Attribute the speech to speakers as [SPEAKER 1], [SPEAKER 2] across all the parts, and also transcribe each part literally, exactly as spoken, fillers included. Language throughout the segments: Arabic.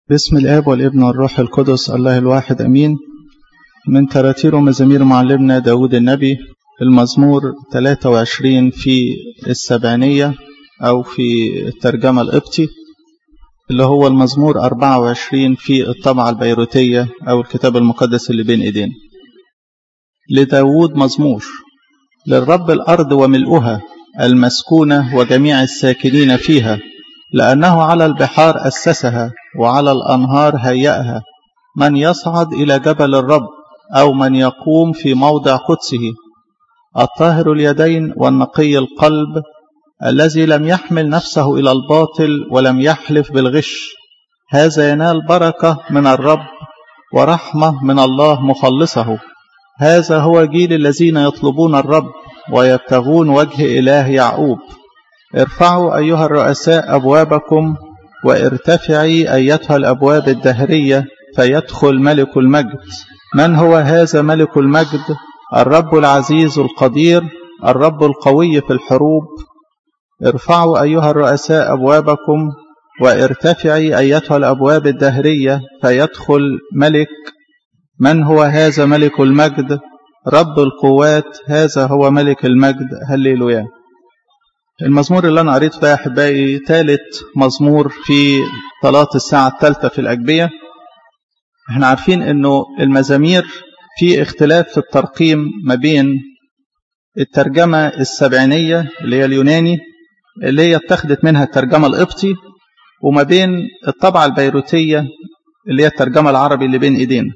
[SPEAKER 1] باسم الآب والابن والروح القدس الله الواحد أمين. من تراتير ومزامير معلمنا داود النبي المزمور ثلاثة وعشرين في السبعينية أو في الترجمة القبطي، اللي هو المزمور أربعة وعشرين في الطبعة البيروتية أو الكتاب المقدس اللي بين إيدينا. لداود مزمور. للرب الأرض وملؤها المسكونة وجميع الساكنين فيها، لأنه على البحار أسسها وعلى الأنهار هيأها. من يصعد إلى جبل الرب أو من يقوم في موضع قدسه؟ الطاهر اليدين والنقي القلب، الذي لم يحمل نفسه إلى الباطل ولم يحلف بالغش، هذا ينال بركة من الرب ورحمة من الله مخلصه. هذا هو جيل الذين يطلبون الرب ويبتغون وجه إله يعقوب. ارفعوا أيها الرؤساء أبوابكم، وارتفعي أيتها الأبواب الدهرية، فيدخل ملك المجد. من هو هذا ملك المجد؟ الرب العزيز القدير، الرب القوي في الحروب. ارفعوا أيها الرؤساء أبوابكم، وارتفعي أيتها الأبواب الدهرية، فيدخل ملك. من هو هذا ملك المجد؟ رب القوات، هذا هو ملك المجد. هللويا. المزمور اللي أنا قريته ده يا أحبائي ثالث مزمور في صلاة الساعة الثالثة في الأجبية. احنا عارفين أنه المزامير في اختلاف في الترقيم ما بين الترجمة السبعينية اللي هي اليوناني اللي هي اتخذت منها الترجمة القبطي، وما بين الطبعة البيروتية اللي هي الترجمة العربي اللي بين إيدينا.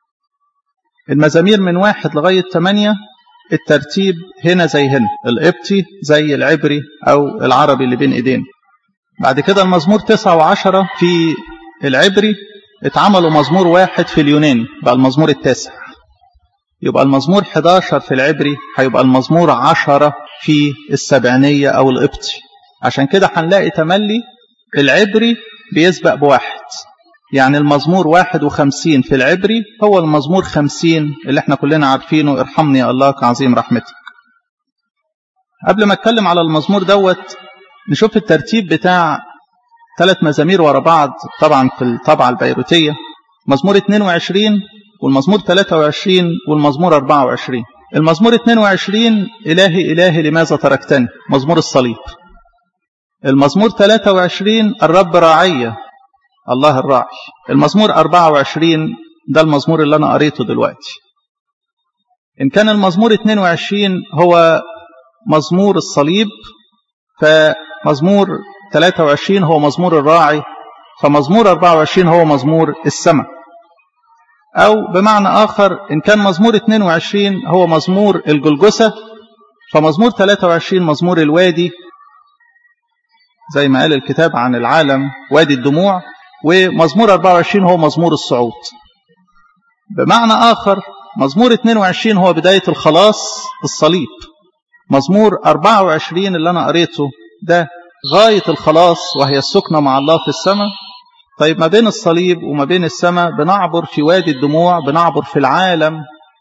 [SPEAKER 1] المزامير من واحد لغاية ثمانية الترتيب هنا زي هنا، القبطي زي العبري أو العربي اللي بين إيدينا. بعد كده المزمور تسعة وعشرة في العبري اتعملوا مزمور واحد في اليوناني بقى المزمور التاسع. يبقى المزمور حداشر في العبري هيبقى المزمور عشرة في السبعينية أو القبطي. عشان كده هنلاقي تملي العبري بيسبق بواحد، يعني المزمور واحد وخمسين في العبري هو المزمور خمسين اللي احنا كلنا عارفينه، ارحمني يا الله كعظيم رحمتك. قبل ما اتكلم على المزمور دوت نشوف الترتيب بتاع ثلاث مزامير ورا بعض طبعا في الطبعة البيروتية، مزمور اثنين وعشرين والمزمور ثلاثة وعشرين والمزمور أربعة وعشرين. المزمور اثنين وعشرين إلهي إلهي لماذا تركتني، مزمور الصليب. المزمور ثلاثة وعشرين الرب راعية، الله الراعي. المزمور أربعة وعشرين ده المزمور اللي أنا قريته دلوقتي. إن كان المزمور اثنين وعشرين هو مزمور الصليب، فمزمور ثلاثة وعشرين هو مزمور الراعي، فمزمور أربعة وعشرين هو مزمور السماء. أو بمعنى آخر إن كان مزمور اثنين وعشرين هو مزمور الجلجسة، فمزمور ثلاثة وعشرين مزمور الوادي، زي ما قال الكتاب عن العالم وادي الدموع، ومزمور أربعة وعشرين هو مزمور الصعود. بمعنى آخر مزمور اثنين وعشرين هو بداية الخلاص الصليب، مزمور أربعة وعشرين اللي أنا قريته ده غاية الخلاص وهي السكنة مع الله في السماء. طيب ما بين الصليب وما بين السماء بنعبر في وادي الدموع، بنعبر في العالم.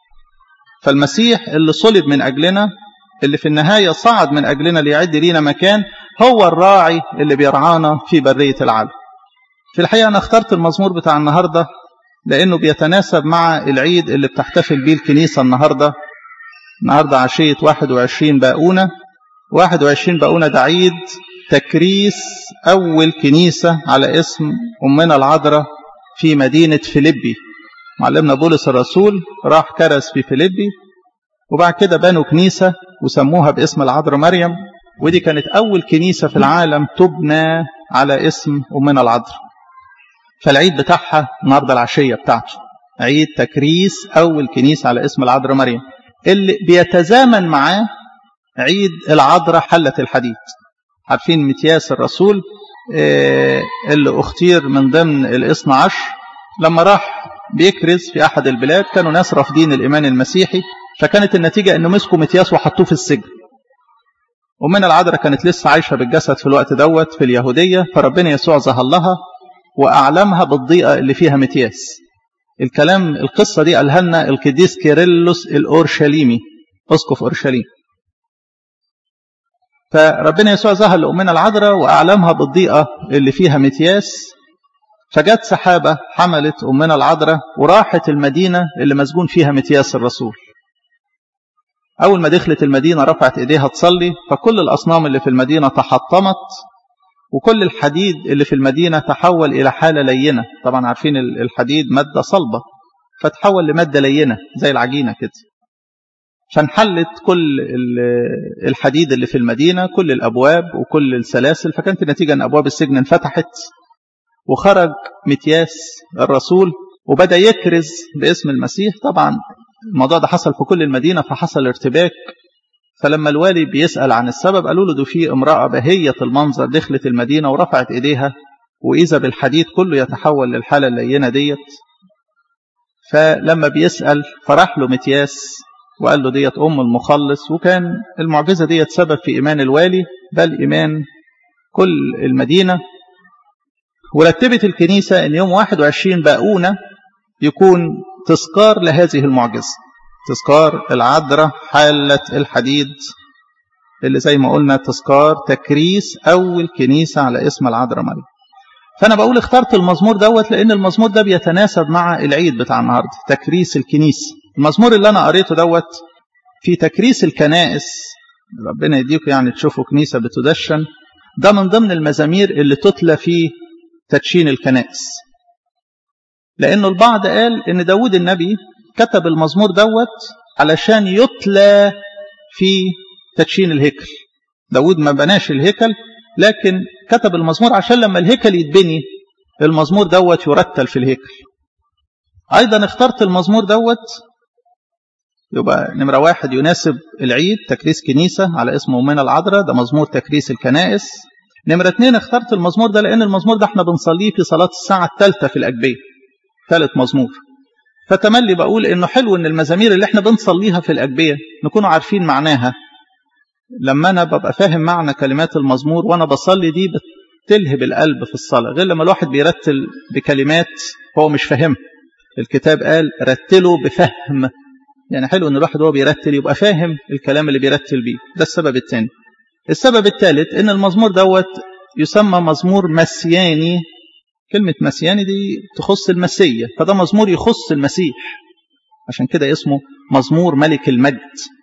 [SPEAKER 1] فالمسيح اللي صلب من أجلنا، اللي في النهاية صعد من أجلنا ليعد لينا مكان، هو الراعي اللي بيرعانا في برية العالم. في الحقيقة أنا اخترت المزمور بتاع النهاردة لأنه بيتناسب مع العيد اللي بتحتفل بيه الكنيسة النهاردة. النهاردة عشية واحد وعشرين باقونة. واحد وعشرين باقونة ده عيد تكريس أول كنيسة على اسم أمنا العذراء في مدينة فيليبي. معلمنا بولس الرسول راح كرس في فيليبي، وبعد كده بنوا كنيسة وسموها باسم العذراء مريم، ودي كانت أول كنيسة في العالم تبنى على اسم أمنا العذراء. فالعيد بتاعها النهارده العشية بتاعته عيد تكريس أول كنيسة على اسم العذراء مريم، اللي بيتزامن معاه عيد العذراء حلة الحديد. عارفين متياس الرسول اللي اختير من ضمن الاثنى عشر لما راح بيكرز في أحد البلاد، كانوا ناس رافضين الإيمان المسيحي، فكانت النتيجة أنه مسكوا متياس وحطوه في السجن. ومن العذراء كانت لسه عايشة بالجسد في الوقت دوت في اليهودية، فربنا يسوع ظهر لها وأعلمها بالضيقة اللي فيها متياس. الكلام القصة دي قالها لنا القديس كيرلس الأورشليمي أسقف أورشليم. فربنا يسوع ظهر لأمنا العذراء وأعلمها بالضيقة اللي فيها متياس، فجت سحابة حملت أمنا العذراء وراحت المدينة اللي مسجون فيها متياس الرسول. أول ما دخلت المدينة رفعت إيديها تصلي، فكل الأصنام اللي في المدينة تحطمت، وكل الحديد اللي في المدينة تحول إلى حالة لينة. طبعا عارفين الحديد مادة صلبة، فتحول لمادة لينة زي العجينة كده. فانحلت كل الحديد اللي في المدينة، كل الأبواب وكل السلاسل، فكانت النتيجة أن أبواب السجن انفتحت، وخرج متياس الرسول وبدأ يكرز باسم المسيح. طبعا الموضوع ده حصل في كل المدينة، فحصل ارتباك. فلما الوالي بيسأل عن السبب قالوا له ده في امرأة بهية المنظر دخلت المدينة ورفعت إيديها، وإذا بالحديد كله يتحول للحالة اللينة ديت. فلما بيسأل فرح له متياس وقال له ديت أم المخلص، وكان المعجزة ديت سبب في إيمان الوالي بل إيمان كل المدينة. ورتبت الكنيسة أن يوم واحد وعشرين باقونة يكون تذكار لهذه المعجزة، تذكار العذراء حالة الحديد، اللي زي ما قلنا تذكار تكريس أول كنيسة على اسم العذراء مريم. فأنا بقول اخترت المزمور دوت لأن المزمور ده بيتناسب مع العيد بتاع النهاردة، تكريس الكنيسة. المزمور اللي أنا قريته دوت في تكريس الكنائس، ربنا يديكم يعني تشوفوا كنيسة بتدشن، ده من ضمن المزامير اللي تتلى في تدشين الكنائس. لأنه البعض قال إن داود النبي كتب المزمور دوت علشان يتلى في تدشين الهيكل. داود ما بناش الهيكل، لكن كتب المزمور عشان لما الهيكل يتبني المزمور دوت يرتل في الهيكل. أيضا اخترت المزمور دوت يبقى نمرة واحد يناسب العيد، تكريس كنيسة على اسم أمنا العذراء، ده مزمور تكريس الكنائس. نمرة اتنين اخترت المزمور ده لأن المزمور ده احنا بنصليه في صلاة الساعة الثالثة في الأجبية، ثالث مزمور. فتملي بقول إنه حلو إن المزامير اللي احنا بنصليها في الأجبية نكونوا عارفين معناها. لما أنا ببقى فاهم معنى كلمات المزمور وأنا بصلي دي بتلهب القلب في الصلاة، غير لما الواحد بيرتل بكلمات هو مش فاهمها. الكتاب قال رتلوا بفهم، يعني حلو إن الواحد هو بيرتل يبقى فاهم الكلام اللي بيرتل بيه. ده السبب الثاني. السبب الثالث إن المزمور دوت يسمى مزمور مسياني. كلمة مسياني دي تخص المسيح، فده مزمور يخص المسيح، عشان كده اسمه مزمور ملك المجد.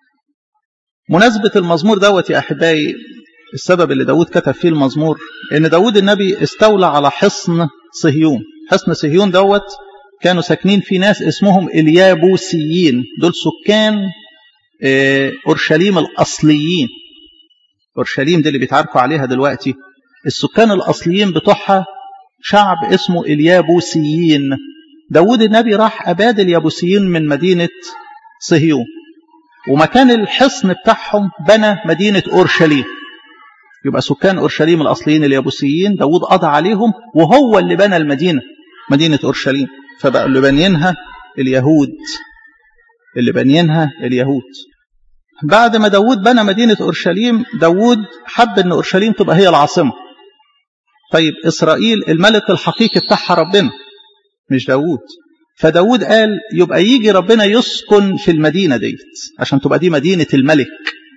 [SPEAKER 1] مناسبة المزمور دوت يا أحبائي، السبب اللي داود كتب فيه المزمور إن داود النبي استولى على حصن صهيون. حصن صهيون دوت كانوا ساكنين فيه ناس اسمهم اليابوسيين، دول سكان أورشليم الأصليين. أورشليم دي اللي بيتعرفوا عليها دلوقتي، السكان الأصليين بتوعها شعب اسمه اليابوسيين. داود النبي راح أباد اليابوسيين من مدينة صهيون، ومكان الحصن بتاعهم بنى مدينة أورشليم. يبقى سكان أورشليم الأصليين اليابوسيين داود قضى عليهم، وهو اللي بنى المدينة، مدينة أورشليم. فبقى اللي بنينها اليهود، اللي بنينها اليهود. بعد ما داود بنى مدينة أورشليم، داود حب أن أورشليم تبقى هي العاصمة. طيب إسرائيل الملك الحقيقي بتاعها ربنا مش داود، فداود قال يبقى يجي ربنا يسكن في المدينة ديت عشان تبقى دي مدينة الملك.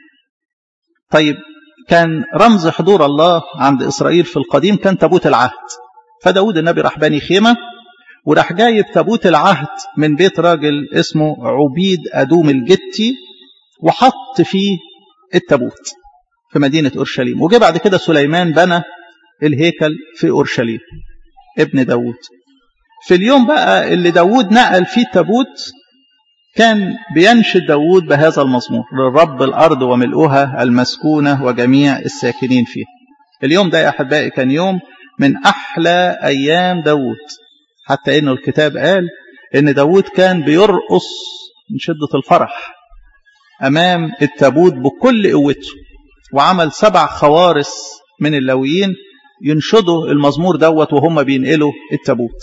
[SPEAKER 1] طيب كان رمز حضور الله عند إسرائيل في القديم كان تابوت العهد، فداود النبي راح بني خيمة وراح جايب تابوت العهد من بيت راجل اسمه عبيد أدوم الجتي، وحط فيه التابوت في مدينة أورشليم. وجاء بعد كده سليمان بنى الهيكل في أورشليم ابن داود. في اليوم بقى اللي داود نقل فيه التابوت كان بينشد داود بهذا المزمور: للرب الأرض وملؤها المسكونة وجميع الساكنين فيها. اليوم ده يا أحبائي كان يوم من أحلى أيام داود، حتى إنه الكتاب قال إن داود كان بيرقص من شدة الفرح أمام التابوت بكل قوته، وعمل سبع خوارس من اللويين ينشدوا المزمور دوت وهم بينقلوا التابوت.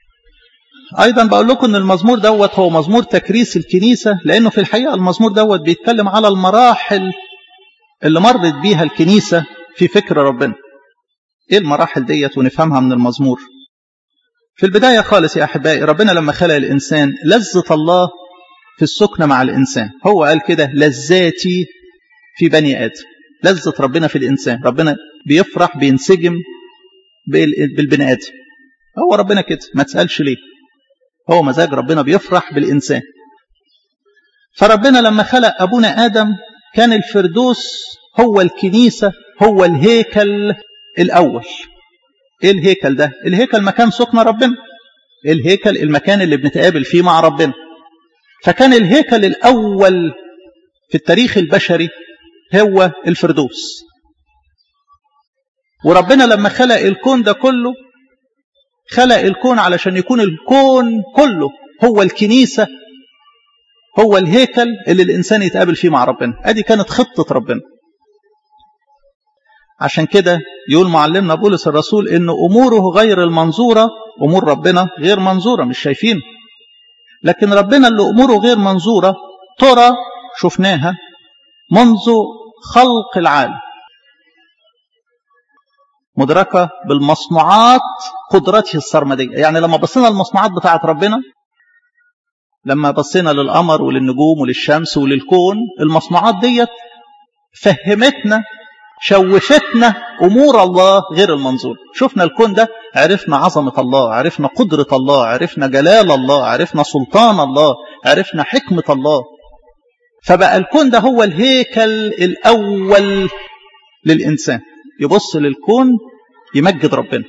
[SPEAKER 1] أيضا بقول لكم أن المزمور دوت هو مزمور تكريس الكنيسة، لأنه في الحقيقة المزمور دوت بيتكلم على المراحل اللي مرت بيها الكنيسة في فكر ربنا. إيه المراحل ديت ونفهمها من المزمور؟ في البداية خالص يا أحبائي، ربنا لما خلق الإنسان لذة الله في السكن مع الإنسان. هو قال كده: لذاتي في بني آدم. لذة ربنا في الإنسان، ربنا بيفرح بينسجم بالبني آدم. هو ربنا كده، ما تسألش ليه، هو مزاج ربنا بيفرح بالإنسان. فربنا لما خلق أبونا آدم كان الفردوس هو الكنيسة، هو الهيكل الأول. إيه الهيكل ده؟ الهيكل مكان سكن ربنا، الهيكل المكان اللي بنتقابل فيه مع ربنا. فكان الهيكل الأول في التاريخ البشري هو الفردوس. وربنا لما خلق الكون ده كله خلق الكون علشان يكون الكون كله هو الكنيسة، هو الهيكل اللي الإنسان يتقابل فيه مع ربنا. ادي كانت خطة ربنا. عشان كده يقول معلمنا بولس الرسول إن أموره غير المنظورة، أمور ربنا غير منظورة مش شايفين، لكن ربنا اللي أموره غير منظورة ترى شفناها منذ خلق العالم، مدركة بالمصنوعات قدرته السرمدية. يعني لما بصينا المصنوعات بتاعت ربنا، لما بصينا للقمر وللنجوم وللشمس وللكون، المصنوعات ديت فهمتنا شوفتنا أمور الله غير المنظور. شفنا الكون ده، عرفنا عظمة الله، عرفنا قدرة الله، عرفنا جلال الله، عرفنا سلطان الله، عرفنا حكمة الله. فبقى الكون ده هو الهيكل الأول للإنسان، يبص للكون يمجد ربنا.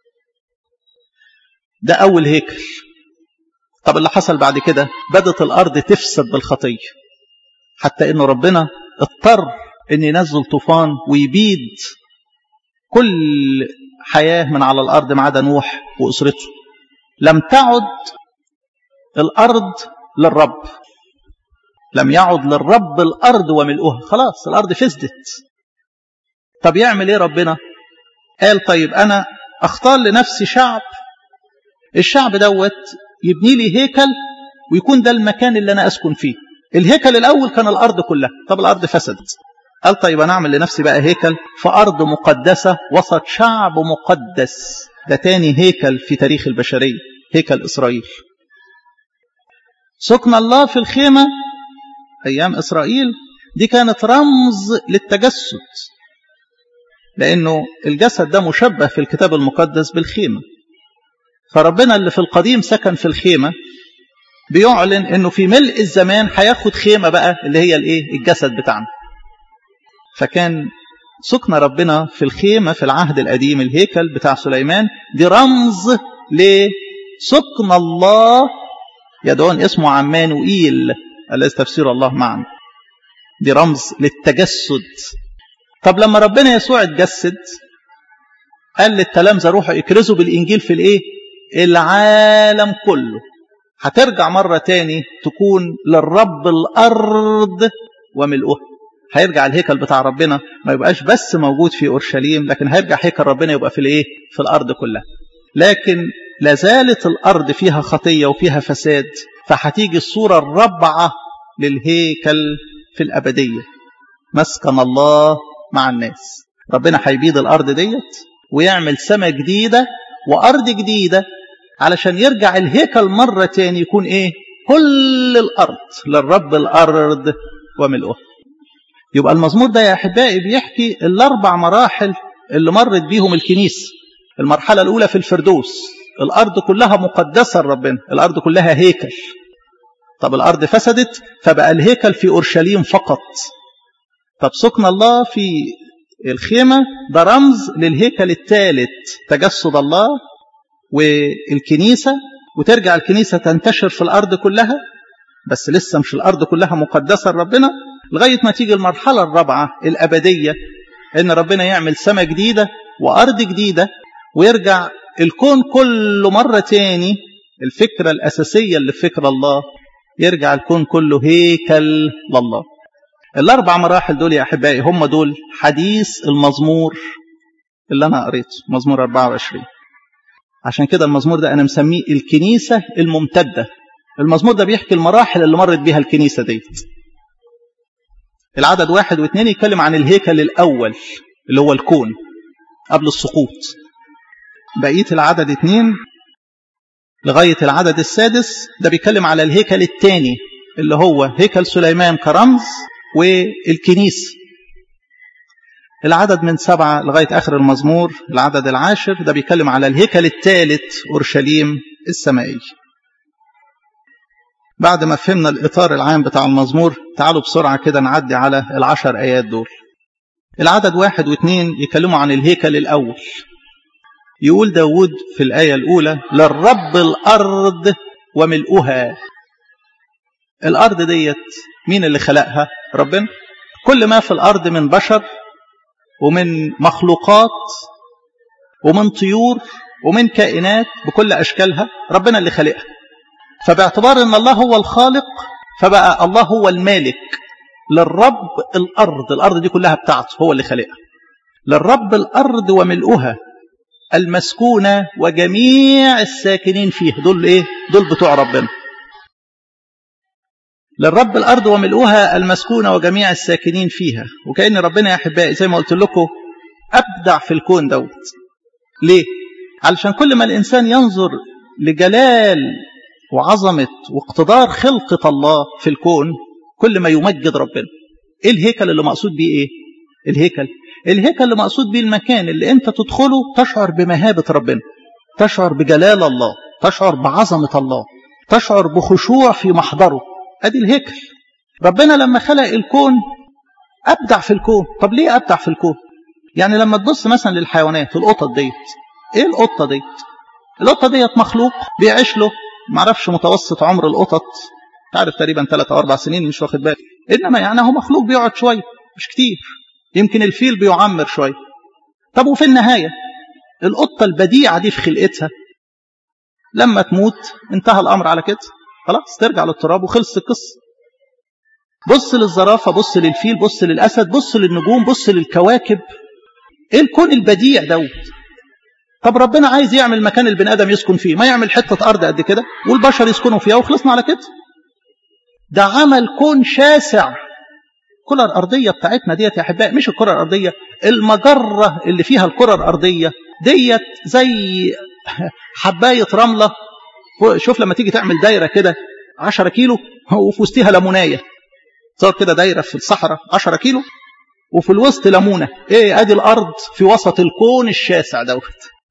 [SPEAKER 1] ده أول هيكل. طب اللي حصل بعد كده، بدت الأرض تفسد بالخطية، حتى إنه ربنا اضطر إن ينزل طوفان ويبيد كل حياة من على الأرض ما عدا نوح وأسرته. لم تعد الأرض للرب، لم يعد للرب الأرض وملؤها، خلاص الأرض فسدت. طب يعمل إيه ربنا؟ قال طيب أنا أختار لنفسي شعب، الشعب دوت يبني لي هيكل ويكون ده المكان اللي أنا أسكن فيه. الهيكل الأول كان الأرض كلها، طب الأرض فسدت. قال طيب أنا أعمل لنفسي بقى هيكل في أرض مقدسة وسط شعب مقدس. ده تاني هيكل في تاريخ البشرية، هيكل إسرائيل. سكن الله في الخيمة أيام إسرائيل دي كانت رمز للتجسد، لأنه الجسد ده مشبه في الكتاب المقدس بالخيمة. فربنا اللي في القديم سكن في الخيمة بيعلن أنه في ملء الزمان هياخد خيمة بقى اللي هي الإيه؟ الجسد بتاعنا. فكان سكن ربنا في الخيمة في العهد القديم، الهيكل بتاع سليمان، دي رمز لسكن الله، يدعون اسمه عمانوئيل الذي تفسير الله معنا. دي رمز للتجسد. طب لما ربنا يسوع اتجسد قال للتلامذة روحوا اكرزوا بالإنجيل في الايه؟ العالم كله. هترجع مرة تاني تكون للرب الأرض وملؤها. هيرجع الهيكل بتاع ربنا ما يبقاش بس موجود في أورشليم، لكن هيرجع هيكل ربنا يبقى في الايه؟ في الأرض كلها. لكن لازالت الأرض فيها خطية وفيها فساد، فهتيجي الصورة الرابعة للهيكل في الأبدية، مسكن الله مع الناس. ربنا هيبيد الأرض ديت ويعمل سماء جديدة وأرض جديدة علشان يرجع الهيكل مرة تاني يكون إيه؟ كل الأرض للرب الأرض وملؤها. يبقى المزمور ده يا أحبائي بيحكي الأربع مراحل اللي مرت بيهم الكنيسة. المرحلة الأولى في الفردوس، الأرض كلها مقدسة لربنا، الأرض كلها هيكل. طب الأرض فسدت فبقى الهيكل في أورشليم فقط. طب سكن الله في الخيمة ده رمز للهيكل الثالث، تجسد الله والكنيسة، وترجع الكنيسة تنتشر في الأرض كلها، بس لسه مش الأرض كلها مقدسة لربنا، لغاية ما تيجي المرحلة الرابعة الأبدية، إن ربنا يعمل سماء جديدة وأرض جديدة ويرجع الكون كله مرة تاني. الفكرة الأساسية اللي في فكر الله، يرجع الكون كله هيكل لله. الأربع مراحل دول يا أحبائي هم دول حديث المزمور اللي أنا قريته، مزمور أربعة وعشرين. عشان كده المزمور ده أنا مسميه الكنيسة الممتدة. المزمور ده بيحكي المراحل اللي مرت بيها الكنيسة ديت. العدد واحد واثنين يتكلم عن الهيكل الأول اللي هو الكون قبل السقوط. بقية العدد اثنين لغاية العدد السادس ده بيتكلم على الهيكل الثاني اللي هو هيكل سليمان كرمز والكنيسة. العدد من سبعة لغاية آخر المزمور العدد العاشر ده بيتكلم على الهيكل الثالث أورشليم السمائي. بعد ما فهمنا الإطار العام بتاع المزمور تعالوا بسرعة كده نعدي على العشر آيات دول. العدد واحد واثنين يكلموا عن الهيكل الأول. يقول داود في الآية الأولى للرب الأرض وملؤها. الأرض ديت مين اللي خلقها؟ ربنا. كل ما في الأرض من بشر ومن مخلوقات ومن طيور ومن كائنات بكل أشكالها ربنا اللي خلقها. فباعتبار أن الله هو الخالق فبقى الله هو المالك. للرب الأرض، الأرض دي كلها بتاعته هو اللي خلقها. للرب الأرض وملؤها المسكونة وجميع الساكنين فيه. دول إيه؟ دول بتوع ربنا. للرب الأرض وملؤها المسكونة وجميع الساكنين فيها. وكأن ربنا يا أحبائي زي ما قلت لكم أبدع في الكون دوت. ليه؟ علشان كل ما الإنسان ينظر لجلال وعظمة واقتدار خلقة الله في الكون كل ما يمجد ربنا. إيه الهيكل اللي مقصود بيه إيه؟ الهيكل الهيكل اللي مقصود بيه المكان اللي أنت تدخله تشعر بمهابة ربنا، تشعر بجلال الله، تشعر بعظمة الله، تشعر بخشوع في محضره. أدي الهيكل. ربنا لما خلق الكون أبدع في الكون. طب ليه أبدع في الكون؟ يعني لما تبص مثلا للحيوانات القطط ديت. إيه القطة ديت؟ القطة ديت مخلوق بيعيش له معرفش متوسط عمر القطط تعرف تقريبا ثلاثة أو أربع سنين مش واخد بالي. إنما يعني هو مخلوق بيقعد شوية مش كتير. يمكن الفيل بيعمر شوية. طب وفي النهاية القطة البديعة دي في خلقتها لما تموت انتهى الأمر على كده. خلاص ترجع للتراب وخلص القصة. بص للزرافة، بص للفيل، بص للأسد، بص للنجوم، بص للكواكب. ايه الكون البديع دوت. طب ربنا عايز يعمل مكان البني آدم يسكن فيه، ما يعمل حتة أرض قد كده والبشر يسكنوا فيها وخلصنا على كده. ده عمل كون شاسع. الكرة الأرضية بتاعتنا ديت يا أحبائي مش الكرة الأرضية، المجرة اللي فيها الكرة الأرضية ديت زي حباية رملة. شوف لما تيجي تعمل دايرة كده عشرة كيلو وفي وسطها ليمونايه. صار كده دايرة في الصحراء عشرة كيلو وفي الوسط ليمونة. ايه ادي الارض في وسط الكون الشاسع دوت.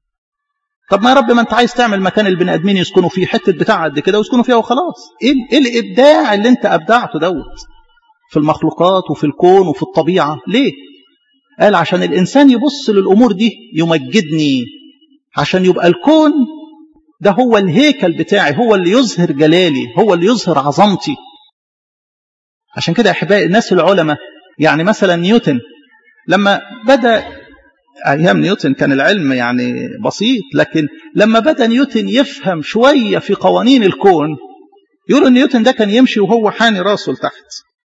[SPEAKER 1] طب ما يا رب ما انت عايز تعمل مكان البني ادمين يسكنوا فيه حتة بتاع قد كده ويسكنوا فيها وخلاص. ايه, إيه الابداع اللي انت ابدعته دوت في المخلوقات وفي الكون وفي الطبيعة؟ ليه؟ قال عشان الانسان يبص للامور دي يمجدني، عشان يبقى الكون ده هو الهيكل بتاعي، هو اللي يظهر جلالي، هو اللي يظهر عظمتي. عشان كده يا احبائي الناس العلماء يعني مثلا نيوتن لما بدأ، ايام نيوتن كان العلم يعني بسيط، لكن لما بدأ نيوتن يفهم شوية في قوانين الكون يقولوا ان نيوتن ده كان يمشي وهو حاني راسه لتحت.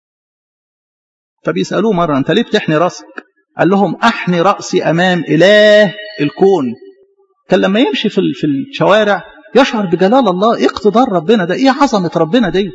[SPEAKER 1] فبيسألوه مرة انت ليه بتحني راسك؟ قال لهم احني رأسي امام اله الكون. كان لما يمشي في في الشوارع يشعر بجلال الله، ايه اقتدار ربنا ده، ايه عظمة ربنا ديت.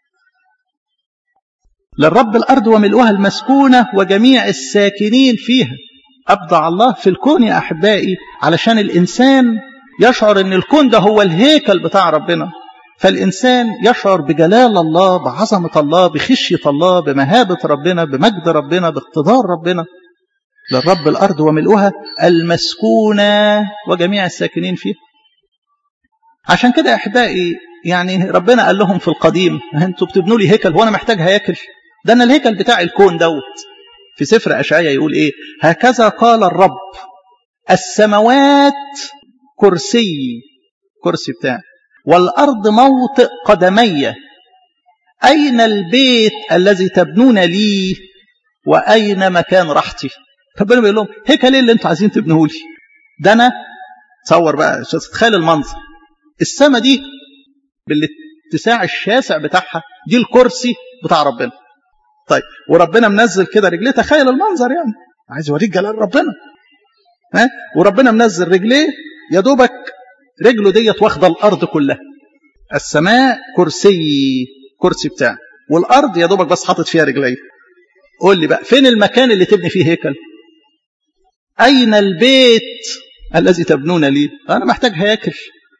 [SPEAKER 1] للرب الأرض وملؤها المسكونة وجميع الساكنين فيها. أبدع الله في الكون يا أحبائي علشان الإنسان يشعر أن الكون ده هو الهيكل بتاع ربنا. فالإنسان يشعر بجلال الله، بعظمة الله، بخشية الله، بمهابة ربنا، بمجد ربنا، باقتدار ربنا. للرب الأرض وملؤها المسكونة وجميع الساكنين فيها. عشان كده يا أحبائي يعني ربنا قال لهم في القديم أنتوا بتبنوا لي هيكل وأنا محتاج هيكل، ده أنا الهيكل بتاع الكون دوت. في سفر أشعياء يقول إيه؟ هكذا قال الرب السماوات كرسي، كرسي بتاعي، والأرض موطئ قدمي، أين البيت الذي تبنون لي وأين مكان راحتي؟ ربنا بيقول لهم هيكل ايه اللي انتوا عايزين تبنوه لي؟ ده أنا تصور بقى، تتخيل المنظر، السماء دي بالاتساع الشاسع بتاعها دي الكرسي بتاع ربنا. طيب وربنا منزل كده رجليه، تخيل المنظر يعني عايز يوريك جلال ربنا. ها؟ وربنا منزل رجليه يا دوبك رجله ديت واخده الارض كلها. السماء كرسي، كرسي بتاعه، والارض يا دوبك بس حاطط فيها رجليه. قول لي بقى فين المكان اللي تبني فيه هيكل؟ اين البيت الذي تبنون لي؟ انا محتاج هيكل.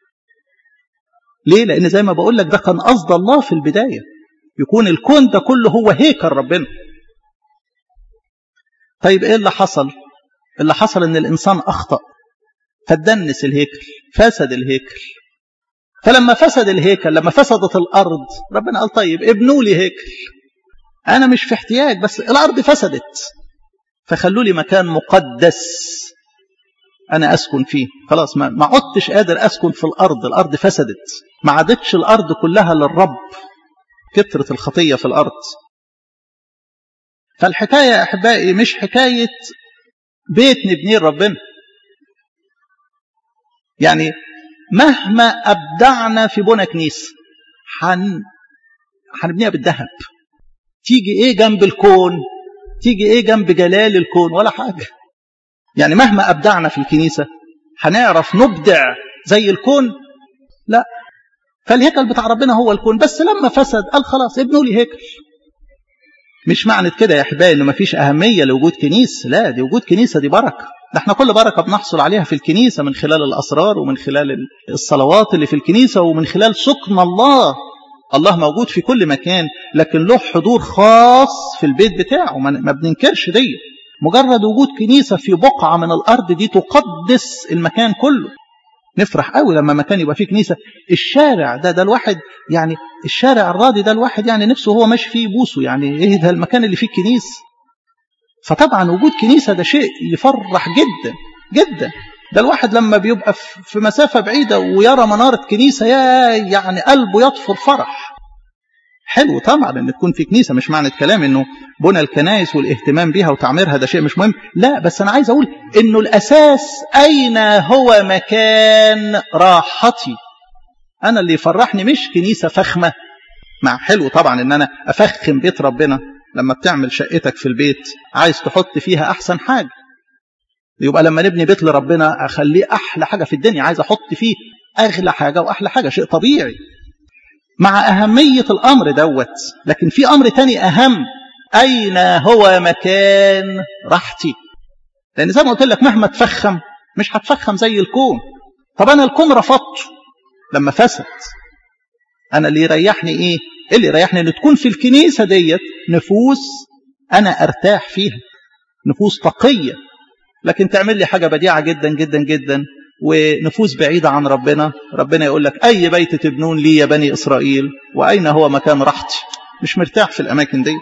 [SPEAKER 1] ليه؟ لان زي ما بقول لك ده كان قصد الله في البدايه، يكون الكون ده كله هو هيكل ربنا. طيب إيه اللي حصل؟ اللي حصل إن الإنسان أخطأ فدنس الهيكل، فسد الهيكل. فلما فسد الهيكل، لما فسدت الأرض، ربنا قال طيب ابنوا لي هيكل، أنا مش في احتياج، بس الأرض فسدت فخلوا لي مكان مقدس أنا أسكن فيه. خلاص ما, ما عدتش قادر أسكن في الأرض، الأرض فسدت، ما عادتش الأرض كلها للرب، كترة الخطية في الأرض. فالحكاية يا أحبائي مش حكاية بيت نبنيه ربنا، يعني مهما أبدعنا في بنى كنيسة حن... حنبنيها بالذهب، تيجي إيه جنب الكون؟ تيجي إيه جنب جلال الكون؟ ولا حاجة. يعني مهما أبدعنا في الكنيسة هنعرف نبدع زي الكون؟ لا. فالهيكل بتاع ربنا هو الكون، بس لما فسد قال خلاص ابنوا لي هيكل. مش معنى كده يا أحبائي إنه مفيش أهمية لوجود كنيسة، لا، دي وجود كنيسة دي بركة. ده احنا كل بركة بنحصل عليها في الكنيسة من خلال الأسرار ومن خلال الصلوات اللي في الكنيسة ومن خلال سكن الله. الله موجود في كل مكان، لكن له حضور خاص في البيت بتاعه، ما بننكرش دي. مجرد وجود كنيسة في بقعة من الأرض دي تقدس المكان كله. نفرح قوي لما مكان يبقى فيه كنيسة. الشارع ده ده الواحد يعني الشارع الراضي ده الواحد يعني نفسه هو ماشي فيه يبوسه، يعني ايه ده المكان اللي فيه كنيسة. فطبعا وجود كنيسة ده شيء يفرح جدا جدا. ده الواحد لما بيبقى في مسافة بعيدة ويرى منارة كنيسة يا يعني قلبه يطفر فرح. حلو طبعا ان تكون في كنيسة، مش معنى الكلام انه بنى الكنائس والاهتمام بها وتعميرها ده شيء مش مهم، لا، بس انا عايز اقول انه الاساس اين هو مكان راحتي. انا اللي يفرحني مش كنيسة فخمة، مع حلو طبعا ان انا افخم بيت ربنا. لما بتعمل شقتك في البيت عايز تحط فيها احسن حاجة، يبقى لما نبني بيت لربنا اخليه احلى حاجة في الدنيا، عايز احط فيه اغلى حاجة واحلى حاجة، شيء طبيعي مع أهمية الأمر دوت. لكن في أمر تاني أهم، أين هو مكان راحتي. لأن زي ما قلت لك مهما تفخم مش هتفخم زي الكون. طب أنا الكون رفضته لما فسد، أنا اللي يريحني إيه؟ اللي يريحني أن تكون في الكنيسة ديت نفوس أنا أرتاح فيها، نفوس تقية. لكن تعمل لي حاجة بديعة جدا جدا جدا ونفوس بعيدة عن ربنا، ربنا يقول لك أي بيت تبنون لي يا بني إسرائيل وأين هو مكان راحتي. مش مرتاح في الأماكن ديت.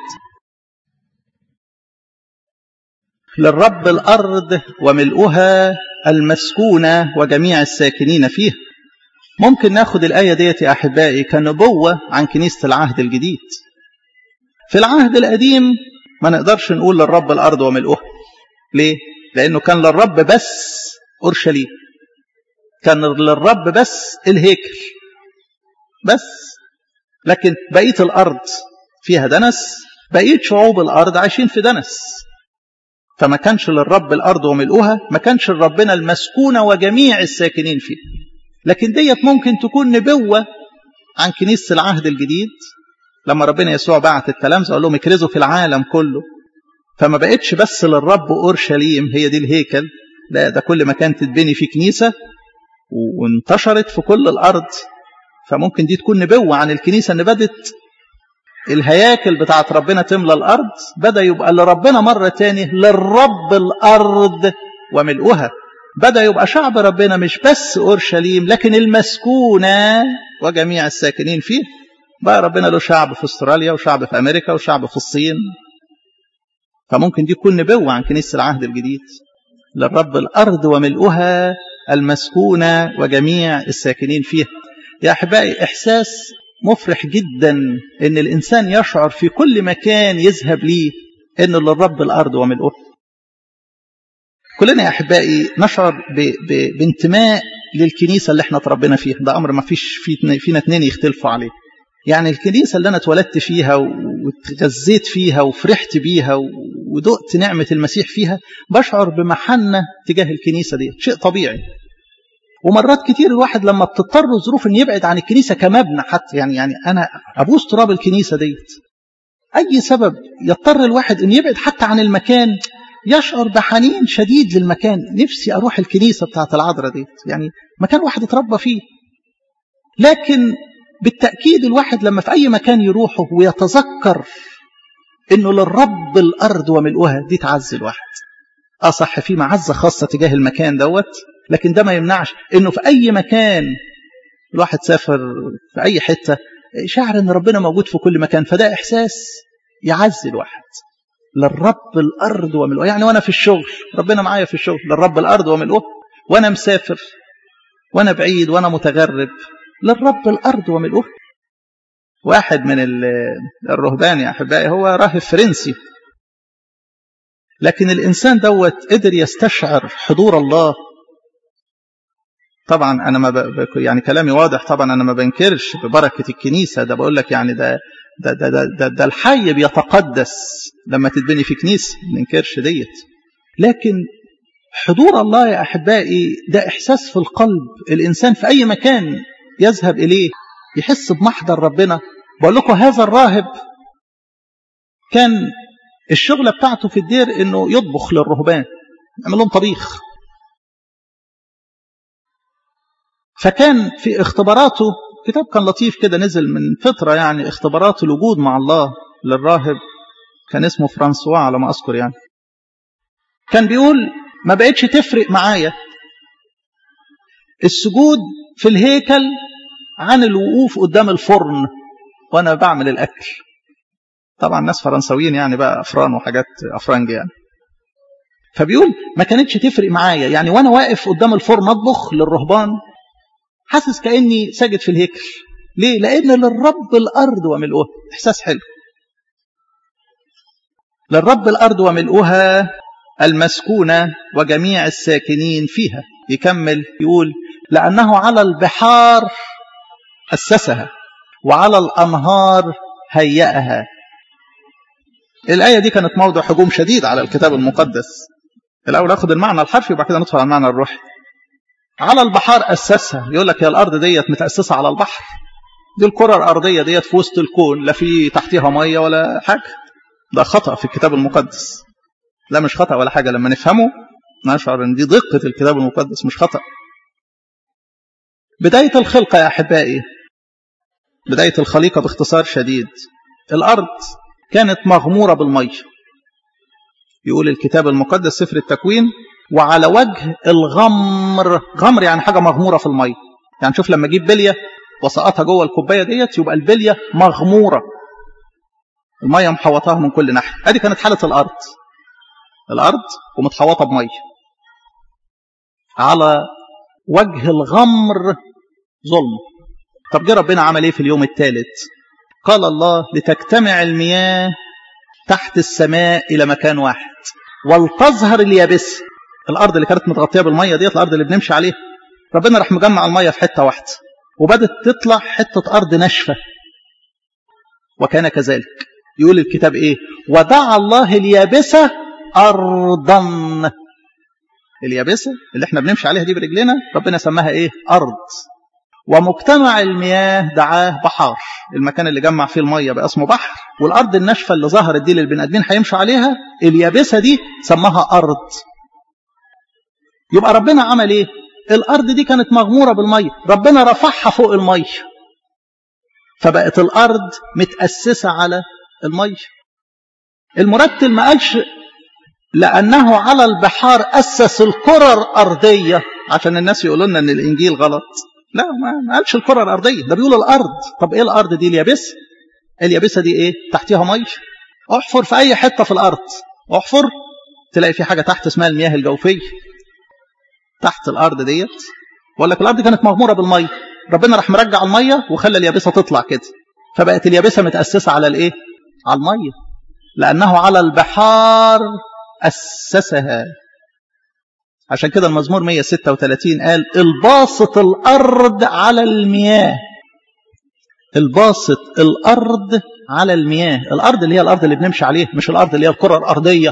[SPEAKER 1] للرب الأرض وملؤها المسكونة وجميع الساكنين فيها. ممكن ناخد الآية ديت يا أحبائي كنبوة عن كنيسة العهد الجديد. في العهد القديم ما نقدرش نقول للرب الأرض وملؤها. ليه؟ لأنه كان للرب بس أورشليم، كان للرب بس الهيكل بس، لكن بقية الأرض فيها دنس، بقية شعوب الأرض عايشين في دنس. فما كانش للرب الأرض وملؤها، ما كانش لربنا المسكونة وجميع الساكنين فيه. لكن ديت ممكن تكون نبوة عن كنيسة العهد الجديد لما ربنا يسوع بعت التلامذة قال لهم اكرزوا في العالم كله. فما بقتش بس للرب أورشليم هي دي الهيكل، لا، ده كل مكان تتبني فيه كنيسة وانتشرت في كل الأرض. فممكن دي تكون نبوة عن الكنيسة ان بدت الهياكل بتاعت ربنا تملى الأرض، بدأ يبقى لربنا مرة تاني للرب الأرض وملؤها. بدأ يبقى شعب ربنا مش بس أورشليم لكن المسكونة وجميع الساكنين فيه. بقى ربنا له شعب في استراليا وشعب في أمريكا وشعب في الصين. فممكن دي تكون نبوة عن كنيسة العهد الجديد. للرب الأرض وملؤها المسكونة وجميع الساكنين فيها. يا أحبائي إحساس مفرح جدا إن الإنسان يشعر في كل مكان يذهب ليه إن للرب الأرض وملؤها. كلنا يا أحبائي نشعر ب... ب... بانتماء للكنيسة اللي احنا تربينا فيها. ده أمر ما فيش في... فينا اتنين يختلفوا عليه. يعني الكنيسة اللي أنا اتولدت فيها وتغذيت فيها وفرحت بيها ودقت نعمة المسيح فيها، بشعر بمحنة تجاه الكنيسة دي، شيء طبيعي. ومرات كتير الواحد لما بتضطر ظروف ان يبعد عن الكنيسة كمبنى حتى، يعني يعني أنا أبوس تراب الكنيسة ديت، أي سبب يضطر الواحد ان يبعد حتى عن المكان، يشعر بحنين شديد للمكان. نفسي أروح الكنيسة بتاعت العذراء ديت، يعني مكان واحد اتربى فيه. لكن بالتأكيد الواحد لما في أي مكان يروحه ويتذكر انه للرب الارض وملؤها، دي تعزي الواحد. اه صح، في معزه خاصه تجاه المكان دوت، لكن ده ما يمنعش انه في اي مكان الواحد سافر في اي حته شعر ان ربنا موجود في كل مكان، فده احساس يعزي الواحد. للرب الارض وملؤها، يعني وانا في الشغل ربنا معايا في الشغل، للرب الارض وملؤها، وانا مسافر وانا بعيد وانا متغرب، للرب الارض وملؤها. واحد من الرهبان يا احبائي هو راهب فرنسي، لكن الانسان دوت قدر يستشعر حضور الله. طبعا انا ما ب... يعني كلامي واضح، طبعا انا ما بنكرش ببركه الكنيسه، ده بقول لك يعني ده ده ده ده, ده, ده الحي بيتقدس لما تتبني في كنيسه، ما ننكرش ديت. لكن حضور الله يا احبائي ده احساس في القلب، الانسان في اي مكان يذهب اليه يحس بمحضر ربنا. بقول لكم هذا الراهب كان الشغله بتاعته في الدير انه يطبخ للرهبان، يعمل لهم طبيخ. فكان في اختباراته كتاب كان لطيف كده نزل من فترة، يعني اختبارات الوجود مع الله للراهب، كان اسمه فرانسوا على ما أذكر. يعني كان بيقول ما بقتش تفرق معايا السجود في الهيكل عن الوقوف قدام الفرن وأنا بعمل الأكل. طبعا ناس فرنسويين يعني بقى أفران وحاجات أفرنج يعني. فبيقول ما كانتش تفرق معايا، يعني وأنا واقف قدام الفرن أطبخ للرهبان حاسس كأني ساجد في الهيكل. ليه؟ لأن للرب الأرض وملؤها، إحساس حلو. للرب الأرض وملؤها المسكونة وجميع الساكنين فيها. يكمل يقول لأنه على البحار أسسها وعلى الأنهار هيئها. الآية دي كانت موضوع هجوم شديد على الكتاب المقدس. الأول أخذ المعنى الحرفي وبعد كده ندخل على المعنى الروحي. على البحار أسسها، يقول لك يا الأرض ديت متأسسة على البحر، دي الكرة الأرضية ديت في وسط الكون، لا في تحتها مية ولا حاجة. ده خطأ في الكتاب المقدس. لا مش خطأ ولا حاجة، لما نفهمه نشعر ان دي دقة الكتاب المقدس مش خطأ. بداية الخلقة يا أحبائي، بداية الخليقة باختصار شديد، الأرض كانت مغمورة بالمية. يقول الكتاب المقدس سفر التكوين وعلى وجه الغمر. غمر يعني حاجة مغمورة في المية. يعني شوف لما اجيب بلية وسقطها جوه الكوباية ديت يبقى البلية مغمورة، المية محوطاها من كل ناحية. ادي كانت حالة الأرض، الأرض ومتحوطة بمية على وجه الغمر ظلم. طب جه ربنا عمل ايه في اليوم الثالث؟ قال الله لتجتمع المياه تحت السماء إلى مكان واحد ولتظهر اليابسة. الأرض اللي كانت متغطية بالمية ديت، الأرض اللي بنمشي عليها، ربنا راح مجمع المية في حتة واحدة وبدت تطلع حتة أرض ناشفة. وكان كذلك. يقول الكتاب ايه؟ ودعا الله اليابسة أرضا. اليابسة اللي احنا بنمشي عليها دي برجلنا ربنا سماها ايه؟ أرض. ومجتمع المياه دعاه بحار. المكان اللي جمع فيه المية بقى اسمه بحر، والأرض الناشفة اللي ظهرت دي للبني آدمين هيمشوا عليها اليابسة دي سماها أرض. يبقى ربنا عمل ايه؟ الأرض دي كانت مغمورة بالمية، ربنا رفعها فوق المية فبقت الأرض متأسسة على المية. المرتل ما قالش لأنه على البحار أسس الكرة الأرضية عشان الناس يقولوا لنا أن الإنجيل غلط. لا، ما قالش الكرة الأرضية، ده بيقول الأرض. طب إيه الأرض دي؟ اليابسة. اليابسة دي إيه؟ تحتها مية. احفر في أي حتة في الأرض، احفر تلاقي في حاجة تحت اسمها المياه الجوفية تحت الأرض ديت. وقال لك الأرض كانت مغمورة بالمية، ربنا راح مرجع المية وخلى اليابسة تطلع كده، فبقت اليابسة متأسسة على الإيه؟ على المية. لأنه على البحار أسسها. عشان كده المزمور مئة وستة وثلاثين قال الباسط الأرض على المياه. الباسط الأرض على المياه. الأرض اللي هي الأرض اللي بنمشي عليها، مش الأرض اللي هي الكرة الأرضية.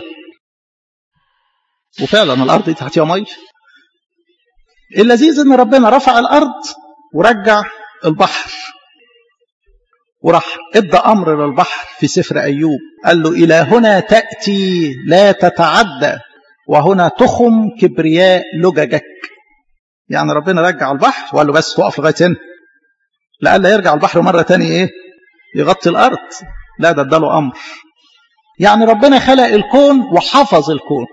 [SPEAKER 1] وفعلا الأرض دي تحتها مية. اللذيذ ان ربنا رفع الأرض ورجع البحر، وراح ادى أمر للبحر في سفر أيوب، قال له إلى هنا تأتي لا تتعدى وهنا تخم كبرياء لججك. يعني ربنا رجع البحر وقال له بس وقف لغاية هنا، لألا يرجع البحر مرة تانية إيه؟ يغطي الأرض. لا، ده اداله أمر يعني ربنا خلق الكون وحفظ الكون،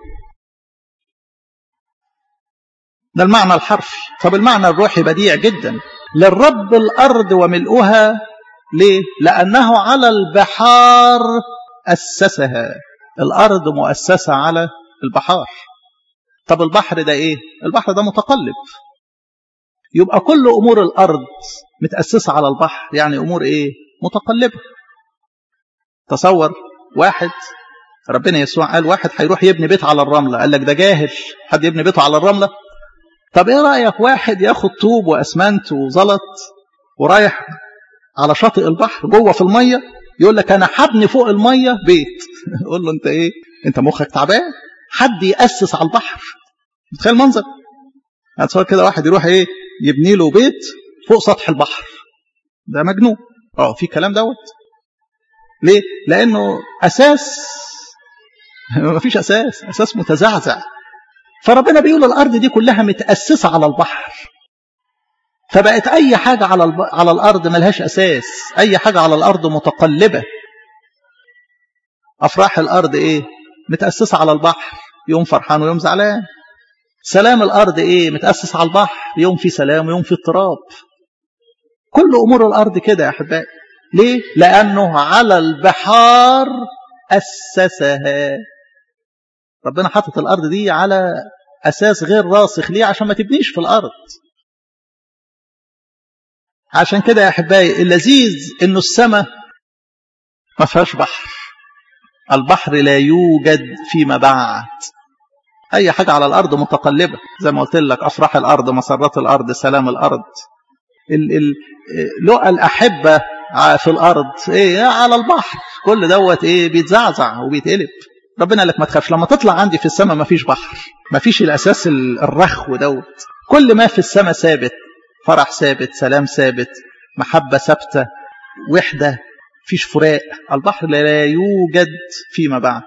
[SPEAKER 1] ده المعنى الحرفي. طب المعنى الروحي بديع جدا. للرب الأرض وملؤها، ليه؟ لأنه على البحار أسسها. الأرض مؤسسة على البحار. طب البحر ده إيه؟ البحر ده متقلب، يبقى كل أمور الأرض متأسسة على البحر، يعني أمور إيه؟ متقلبة. تصور واحد، ربنا يسوع قال واحد هيروح يبني بيت على الرملة، قال لك ده جاهل حد يبني بيته على الرملة. طب ايه رأيك واحد ياخد طوب واسمنت وزلط ورايح على شاطئ البحر جوه في المية، يقول لك انا هبني فوق المية بيت. يقول له انت ايه؟ انت مخك تعبان؟ حد يأسس على البحر؟ متخيل المنظر؟ هتصور كده واحد يروح ايه يبني له بيت فوق سطح البحر، ده مجنون. اه في كلام دوت. ليه؟ لانه اساس ما فيش اساس، اساس متزعزع. فربنا بيقول الارض دي كلها متاسسه على البحر، فبقت اي حاجه على الب... على الارض ملهاش اساس، اي حاجه على الارض متقلبه. افراح الارض ايه؟ متاسسه على البحر، يوم فرحان ويوم زعلان. سلام الارض ايه؟ متاسس على البحر، يوم في سلام ويوم في اضطراب. كل امور الارض كده يا احبائي. ليه؟ لانه على البحار اسسها. ربنا حطت الارض دي على اساس غير راسخ. ليه؟ عشان ما تبنيش في الارض. عشان كده يا احبائي اللذيذ انه السماء ما فيهاش بحر، البحر لا يوجد فيما بعد. اي حاجه على الارض متقلبه، زي ما قلت لك افراح الارض، مسرات الارض، سلام الارض، ال ال لقى الاحبه في الارض ايه؟ على البحر. كل دوت ايه؟ بيتزعزع وبيتقلب. ربنا قال لك ما تخافش، لما تطلع عندي في السماء ما فيش بحر، ما فيش الاساس الرخو دوت. كل ما في السماء ثابت، فرح ثابت، سلام ثابت، محبه ثابته، وحده، فيش فراق. البحر لا يوجد فيما بعد،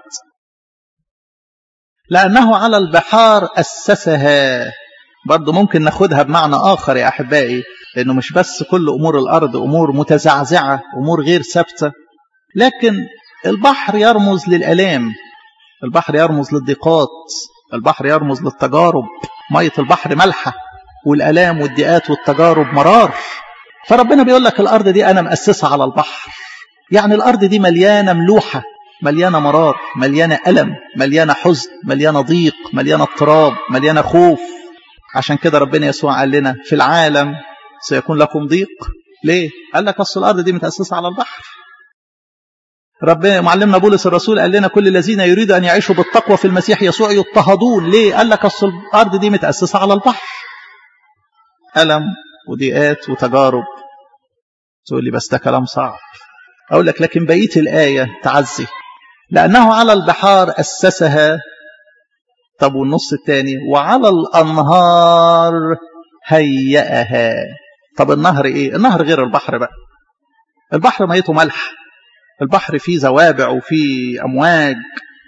[SPEAKER 1] لانه على البحار اسسها. برضو ممكن ناخدها بمعنى اخر يا احبائي، لانه مش بس كل امور الارض امور متزعزعه، امور غير ثابته، لكن البحر يرمز للالام، البحر يرمز للضيقات، البحر يرمز للتجارب. ميه البحر ملحه، والالام والضيقات والتجارب مرار. فربنا بيقول لك الارض دي انا مؤسسه على البحر، يعني الارض دي مليانه ملوحه، مليانه مرار، مليانه الم، مليانه حزن، مليانه ضيق، مليانه اضطراب، مليانه خوف. عشان كده ربنا يسوع قال لنا في العالم سيكون لكم ضيق. ليه؟ قال لك اصل الارض دي متاسسه على البحر. ربنا معلمنا بولس الرسول قال لنا كل الذين يريدوا ان يعيشوا بالتقوى في المسيح يسوع يضطهدون. ليه؟ قال لك اصل الارض دي متاسسه على البحر، الم وضيقات وتجارب. تقول لي بس ده كلام صعب. اقول لك لكن بقيه الايه تعزي، لانه على البحار اسسها. طب والنص الثاني وعلى الانهار هيئها. طب النهر ايه؟ النهر غير البحر بقى. البحر ميته ملح، البحر فيه زوابع وفيه امواج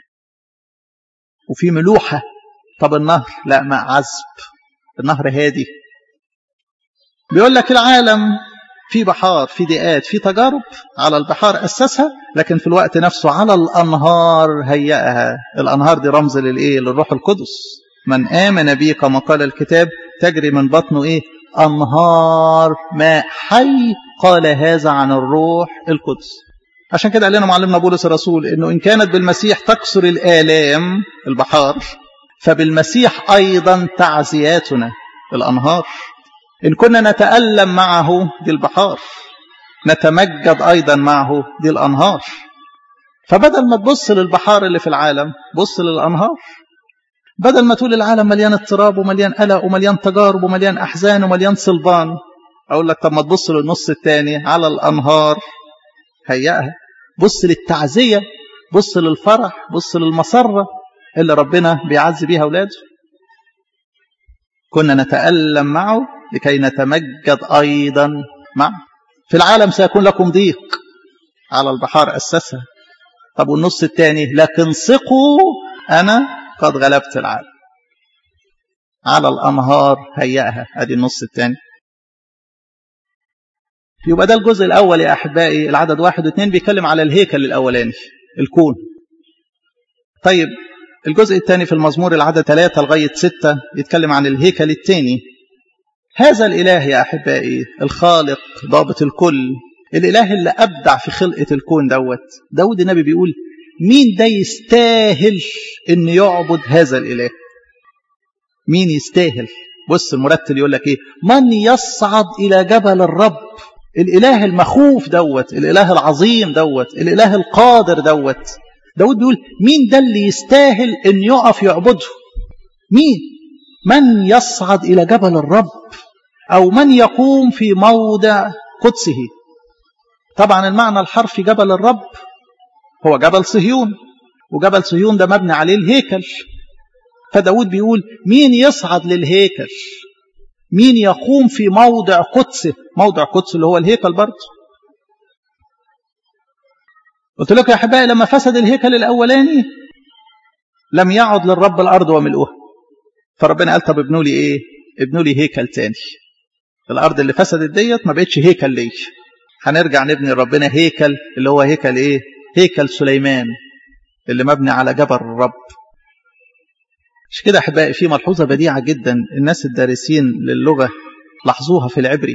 [SPEAKER 1] وفيه ملوحه. طب النهر لا، ماء عذب، النهر هادي. بيقول لك العالم في بحار، في ضيقات، في تجارب، على البحار أسسها، لكن في الوقت نفسه على الأنهار هيئها. الأنهار دي رمز للإيه؟ للروح القدس. من آمن بي كما قال الكتاب تجري من بطنه إيه؟ أنهار ماء حي، قال هذا عن الروح القدس. عشان كده قال لنا معلمنا بولس الرسول إنه إن كانت بالمسيح تكسر الآلام البحار، فبالمسيح أيضا تعزياتنا الأنهار. إن كنا نتألم معه دي البحار، نتمجد أيضا معه دي الأنهار. فبدل ما تبص للبحار اللي في العالم بص للأنهار. بدل ما تقول العالم مليان اضطراب ومليان قلق ومليان تجارب ومليان أحزان ومليان صلبان، أقول لك طب ما تبص للنص الثاني على الأنهار هيئها. بص للتعزية، بص للفرح، بص للمسرة اللي ربنا بيعزي بيها أولاده. كنا نتألم معه لكي نتمجد أيضا معه. في العالم سيكون لكم ضيق، على البحار أسسها. طب والنص الثاني لكن ثقوا أنا قد غلبت العالم، على الأنهار هيئها. أدي النص الثاني. يبقى ده الجزء الأول يا أحبائي، العدد واحد واثنين بيتكلم على الهيكل الأولاني، الكون. طيب الجزء الثاني في المزمور العدد ثلاثة لغاية ستة يتكلم عن الهيكل الثاني. هذا الإله يا أحبائي الخالق ضابط الكل، الإله اللي أبدع في خلقة الكون دوت. داود النبي بيقول مين ده يستاهل إن يعبد هذا الإله؟ مين يستاهل؟ بص المرتل يقول لك إيه؟ من يصعد إلى جبل الرب، الإله المخوف دوت، الإله العظيم دوت، الإله القادر دوت. داود بيقول مين ده اللي يستاهل إن يقف يعبده؟ مين؟ من يصعد إلى جبل الرب أو من يقوم في موضع قدسه. طبعا المعنى الحرفي جبل الرب هو جبل صهيون، وجبل صهيون ده مبني عليه الهيكل. فداود بيقول مين يصعد للهيكل؟ مين يقوم في موضع قدسه؟ موضع قدس اللي هو الهيكل برضه. قلت لك يا أحبائي لما فسد الهيكل الأولاني لم يعد للرب الأرض وملؤها، فربنا قال طب ابنوا لي إيه؟ ابنوا لي هيكل تاني. الأرض اللي فسدت ديت ما بقتش هيكل ليه، هنرجع نبني ربنا هيكل اللي هو هيكل إيه؟ هيكل سليمان اللي مبني على جبل الرب. مش كده أحبائي؟ في ملحوظة بديعة جدا الناس الدارسين للغة لاحظوها في العبري.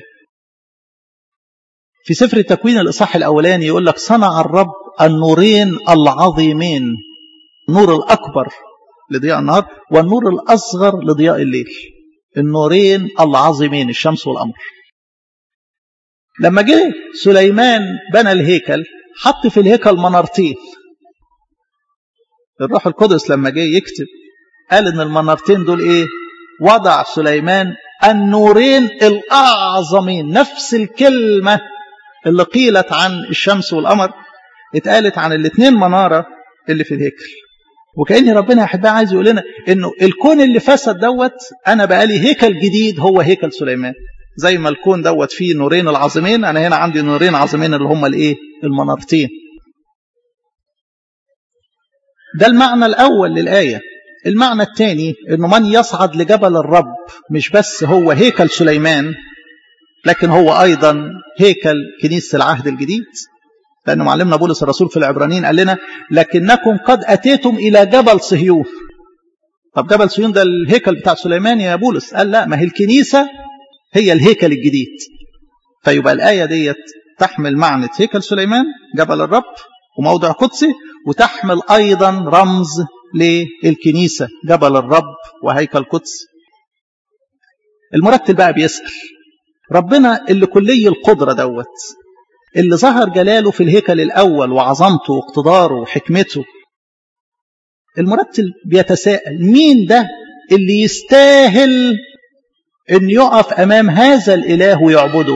[SPEAKER 1] في سفر التكوين الإصحاح الأولاني يقول لك صنع الرب النورين العظيمين، النور الأكبر لضياء النهار والنور الأصغر لضياء الليل. النورين العظيمين الشمس والقمر. لما جه سليمان بنى الهيكل حط في الهيكل منارتين. الروح القدس لما جه يكتب قال ان المنارتين دول ايه؟ وضع سليمان النورين الأعظمين. نفس الكلمة اللي قيلت عن الشمس والقمر اتقالت عن الاثنين منارة اللي في الهيكل. وكأن ربنا يا أحبائي عايز يقول لنا انه الكون اللي فسد دوت انا بقى لي هيكل جديد هو هيكل سليمان. زي ما الكون دوت فيه نورين العظيمين، انا هنا عندي نورين عظيمين اللي هم الايه؟ المنارتين. ده المعنى الاول للآية. المعنى الثاني انه من يصعد لجبل الرب مش بس هو هيكل سليمان، لكن هو ايضا هيكل كنيسة العهد الجديد. لأنه معلمنا بولس الرسول في العبرانيين قال لنا لكنكم قد أتيتم إلى جبل صهيون. طب جبل صهيون ده الهيكل بتاع سليمان يا بولس؟ قال لا، ما هي الكنيسة هي الهيكل الجديد. فيبقى الآية ديت تحمل معنى هيكل سليمان جبل الرب وموضع قدسي، وتحمل أيضا رمز للكنيسة جبل الرب وهيكل قدسي. المرتل بقى بيسأل ربنا اللي كلي القدرة دوت، اللي ظهر جلاله في الهيكل الأول وعظمته واقتداره وحكمته، المرتل بيتساءل مين ده اللي يستاهل ان يقف امام هذا الاله ويعبده؟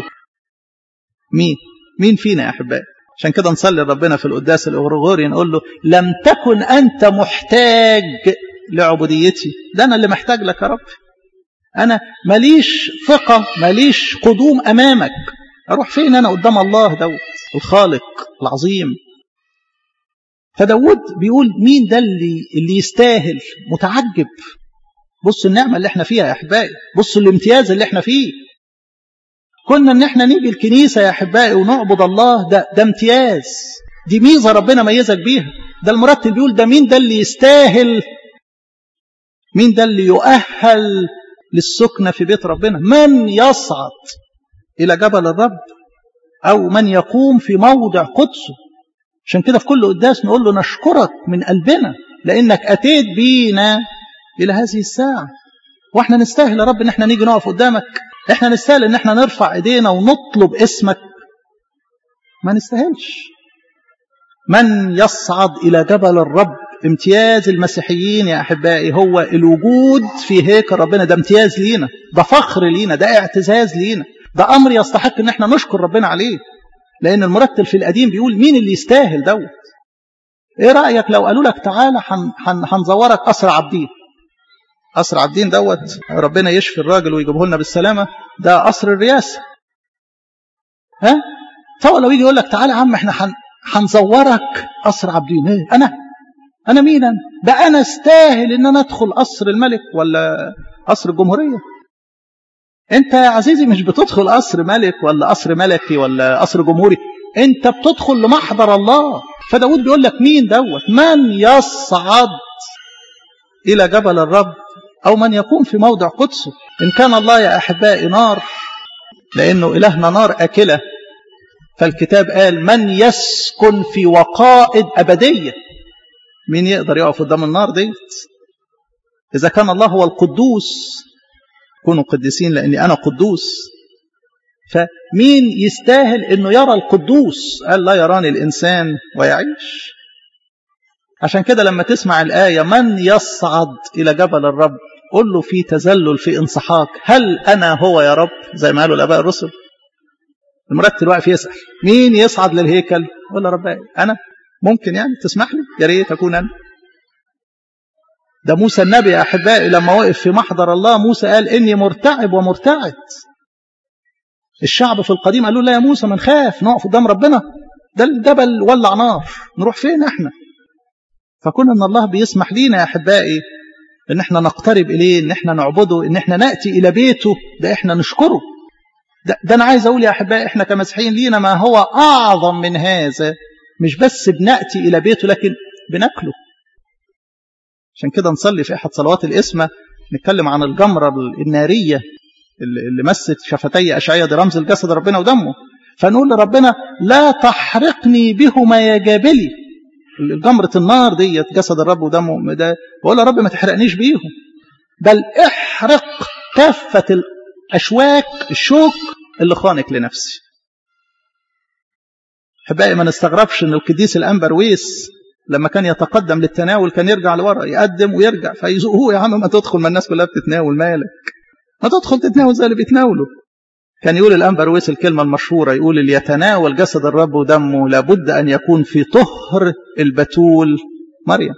[SPEAKER 1] مين مين فينا يا احبائي؟ عشان كده نصلي ربنا في القداس الغرغوري نقول له لم تكن انت محتاج لعبوديتي، ده انا اللي محتاج لك يا رب. انا ماليش ثقه ماليش قدوم امامك، اروح فين انا قدام الله دوت الخالق العظيم؟ فداود بيقول مين ده اللي اللي يستاهل؟ متعجب. بص النعمه اللي احنا فيها يا احبائي، بص الامتياز اللي احنا فيه. كنا ان احنا نيجي الكنيسه يا احبائي ونعبد الله، ده ده امتياز، دي ميزه ربنا ميزك بيها. ده المرتل بيقول ده مين ده اللي يستاهل، مين ده اللي يؤهل للسكنه في بيت ربنا؟ من يصعد الى جبل الرب او من يقوم في موضع قدسه. عشان كده في كل قداس نقول له نشكرك من قلبنا لانك اتيت بينا الى هذه الساعه. واحنا نستاهل يا رب ان احنا نيجي نقف قدامك؟ احنا نستاهل ان احنا نرفع ايدينا ونطلب اسمك؟ ما نستاهلش. من يصعد الى جبل الرب. امتياز المسيحيين يا احبائي هو الوجود في هيكل ربنا. ده امتياز لينا، ده فخر لينا، ده اعتزاز لينا، ده امر يستحق ان احنا نشكر ربنا عليه. لان المرتل في القديم بيقول مين اللي يستاهل دوت؟ ايه رايك لو قالوا لك تعالى هنزورك قصر عابدين؟ قصر عابدين دوت ربنا يشفي الراجل ويجيبه لنا بالسلامه، ده قصر الرئاسه. ها فهو لو يجي يقول لك تعالى يا عم احنا هنزورك قصر عابدين، ايه انا انا مين انا؟ ده انا استاهل ان انا ادخل قصر الملك ولا قصر الجمهوريه؟ انت يا عزيزي مش بتدخل قصر ملك ولا قصر ملكي ولا قصر جمهوري، انت بتدخل لمحضر الله. فداود بيقول لك مين دوت؟ من يصعد إلى جبل الرب أو من يقوم في موضع قدسه. إن كان الله يا أحبائي نار، لأنه إلهنا نار أكلة، فالكتاب قال من يسكن في وقائد أبدية. مين يقدر يقف قدام النار ديت؟ إذا كان الله هو القدوس، كونوا قديسين لأني أنا قدوس، فمين يستاهل أنه يرى القدوس؟ قال لا يراني الإنسان ويعيش. عشان كده لما تسمع الآية من يصعد إلى جبل الرب، قل له في تذلل في انسحاق، هل أنا هو يا رب؟ زي ما قالوا الآباء الرسل. المرتل واقف يسأل مين يصعد للهيكل؟ قل له رب أنا. ممكن يعني تسمح لي؟ يا ريت أكون أنا. ده موسى النبي يا أحبائي لما وقف في محضر الله، موسى قال إني مرتعب ومرتعد. الشعب في القديم قالوا لا يا موسى ما نخاف نقف قدام ربنا، ده الجبل ولع نار، نروح فين احنا؟ فكون ان الله بيسمح لينا يا أحبائي ان احنا نقترب إليه، ان احنا نعبده، ان احنا نأتي إلى بيته، ده احنا نشكره. ده, ده أنا عايز أقول يا أحبائي إحنا كمسيحيين لينا ما هو أعظم من هذا. مش بس بنأتي إلى بيته لكن بناكله. عشان كده نصلي في أحد صلوات الإسمة نتكلم عن الجمرة النارية اللي مست شفتي أشعياء، دي رمز الجسد ربنا ودمه. فنقول لربنا لا تحرقني بهما يا جابلي. جمرة النار دي جسد الرب ودمه ده، بقول يا رب ما تحرقنيش بيهم، بل احرق كافة الأشواك الشوك اللي خانق لنفسي. أحبائي ما نستغربش أن القديس الأنبرويس لما كان يتقدم للتناول كان يرجع لورا، يقدم ويرجع، فيزقوه يا عم ما تدخل، ما الناس كلها بتتناول، مالك ما تدخل تتناول زي اللي بيتناولوا. كان يقول الأنبرويس الكلمة المشهورة، يقول اللي يتناول جسد الرب ودمه لابد أن يكون في طهر البتول مريم.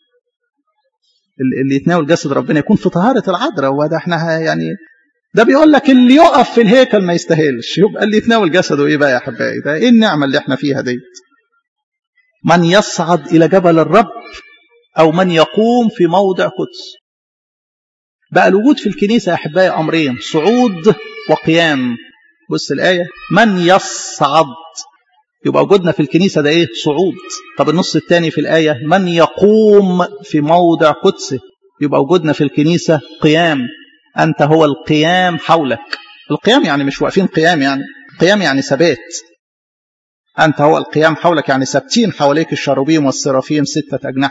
[SPEAKER 1] اللي يتناول جسد ربنا يكون في طهارة العذراء. وده احنا يعني ده بيقول لك اللي يقف في الهيكل ما يستاهلش، يبقى اللي يتناول جسده ايه بقى يا حبايبي؟ ده ايه النعمة اللي احنا فيها دي؟ من يصعد إلى جبل الرب أو من يقوم في موضع قدس. بقى الوجود في الكنيسة يا أحبائي أمرين، صعود وقيام. بص الآية من يصعد، يبقى وجودنا في الكنيسة ده إيه؟ صعود. طب النص الثاني في الآية من يقوم في موضع قدسه، يبقى وجودنا في الكنيسة قيام. أنت هو القيام حولك. القيام يعني مش واقفين قيام، يعني قيام يعني ثبات. أنت هو القيام حولك يعني ثابتين حواليك الشروبيم والسرافيم ستة أجنحة.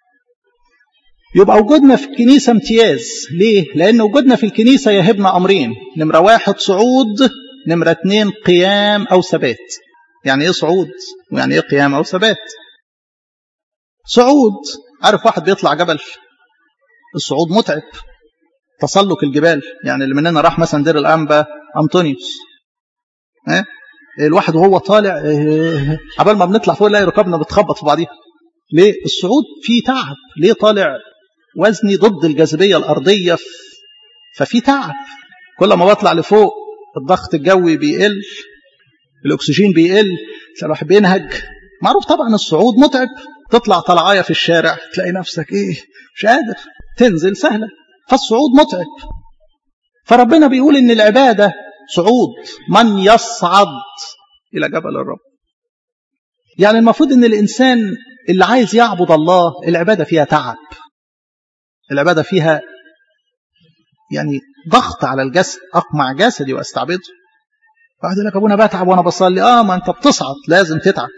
[SPEAKER 1] يبقى وجودنا في الكنيسة امتياز. ليه؟ لأن وجودنا في الكنيسة يهبنا أمرين، نمرة واحد صعود، نمرة اتنين قيام أو ثبات. يعني إيه صعود ويعني إيه قيام أو ثبات؟ صعود، عارف واحد بيطلع جبل، الصعود متعب، تسلق الجبال. يعني اللي مننا راح مثلا دير الأنبا أنطونيوس، ها الواحد وهو طالع عبال ما بنطلع فوق نلاقي ركبنا بتخبط في بعضيها. ليه؟ الصعود فيه تعب. ليه؟ طالع وزني ضد الجاذبية الأرضية، ففي تعب. كل ما بطلع لفوق الضغط الجوي بيقل، الأكسجين بيقل، الواحد بينهج. معروف طبعا الصعود متعب. تطلع طلعاية في الشارع تلاقي نفسك إيه مش قادر، تنزل سهلة. فالصعود متعب. فربنا بيقول إن العبادة صعود، من يصعد إلى جبل الرب. يعني المفروض إن الإنسان اللي عايز يعبد الله العبادة فيها تعب، العبادة فيها يعني ضغط على الجسد، أقمع جسدي وأستعبده. واحد يقول لك أبونا بتعب وأنا بصلي. آه ما أنت بتصعد لازم تتعب.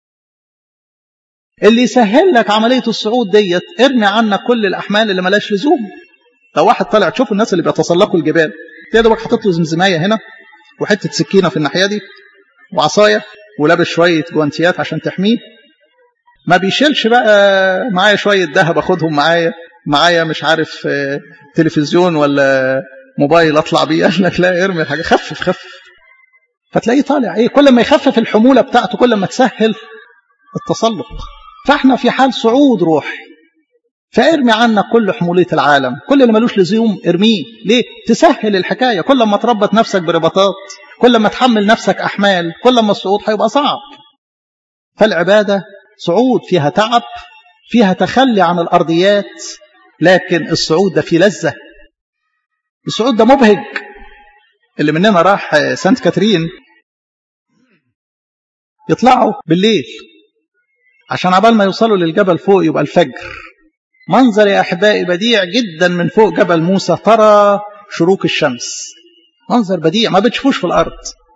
[SPEAKER 1] اللي يسهل لك عملية الصعود ديت ارمي عنك كل الأحمال اللي ملاش لزوم. لو واحد طلع تشوف الناس اللي بيتسلقوا الجبال، تلاقي دوبك حاطط له زمزمايه هنا وحته سكينه في الناحيه دي وعصايه ولابس شويه جوانتيات عشان تحميه. ما بيشيلش بقى معايا شويه ذهب اخدهم معايا، معايا مش عارف تلفزيون ولا موبايل اطلع بيه. قال لك لا ارمي الحاجه، خفف خفف. فتلاقيه طالع ايه، كل ما يخفف الحموله بتاعته كل ما تسهل التسلق. فاحنا في حال صعود روحي، فارمي عنك كل حمولية العالم، كل اللي ملوش لزوم ارميه. ليه؟ تسهل الحكاية. كل ما تربط نفسك برباطات، كل ما تحمل نفسك أحمال، كل ما الصعود هيبقى صعب. فالعبادة صعود فيها تعب، فيها تخلي عن الأرضيات، لكن الصعود ده فيه لذة. الصعود ده مبهج. اللي مننا راح سانت كاترين يطلعوا بالليل، عشان عبال ما يوصلوا للجبل فوق يبقى الفجر. منظر يا أحبائي بديع جدا من فوق جبل موسى، ترى شروق الشمس، منظر بديع ما بتشوفوش في الأرض،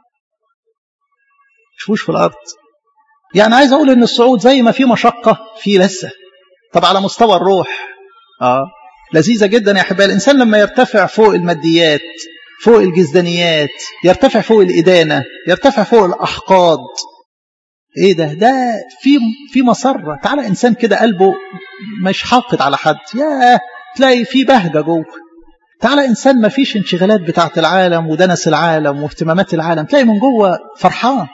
[SPEAKER 1] تشوفوش في الأرض. يعني عايز أقول إن الصعود زي ما في مشقة في لسه. طب على مستوى الروح آه لذيذة جدا يا أحبائي. الإنسان لما يرتفع فوق الماديات، فوق الجزدانيات، يرتفع فوق الإدانة، يرتفع فوق الأحقاد، ايه ده ده في في مسره. تعالى انسان كده قلبه مش حاقد على حد، يا تلاقي في بهجه جوه. تعالى انسان ما فيش انشغالات بتاعه العالم ودنس العالم واهتمامات العالم، تلاقي من جوه فرحان.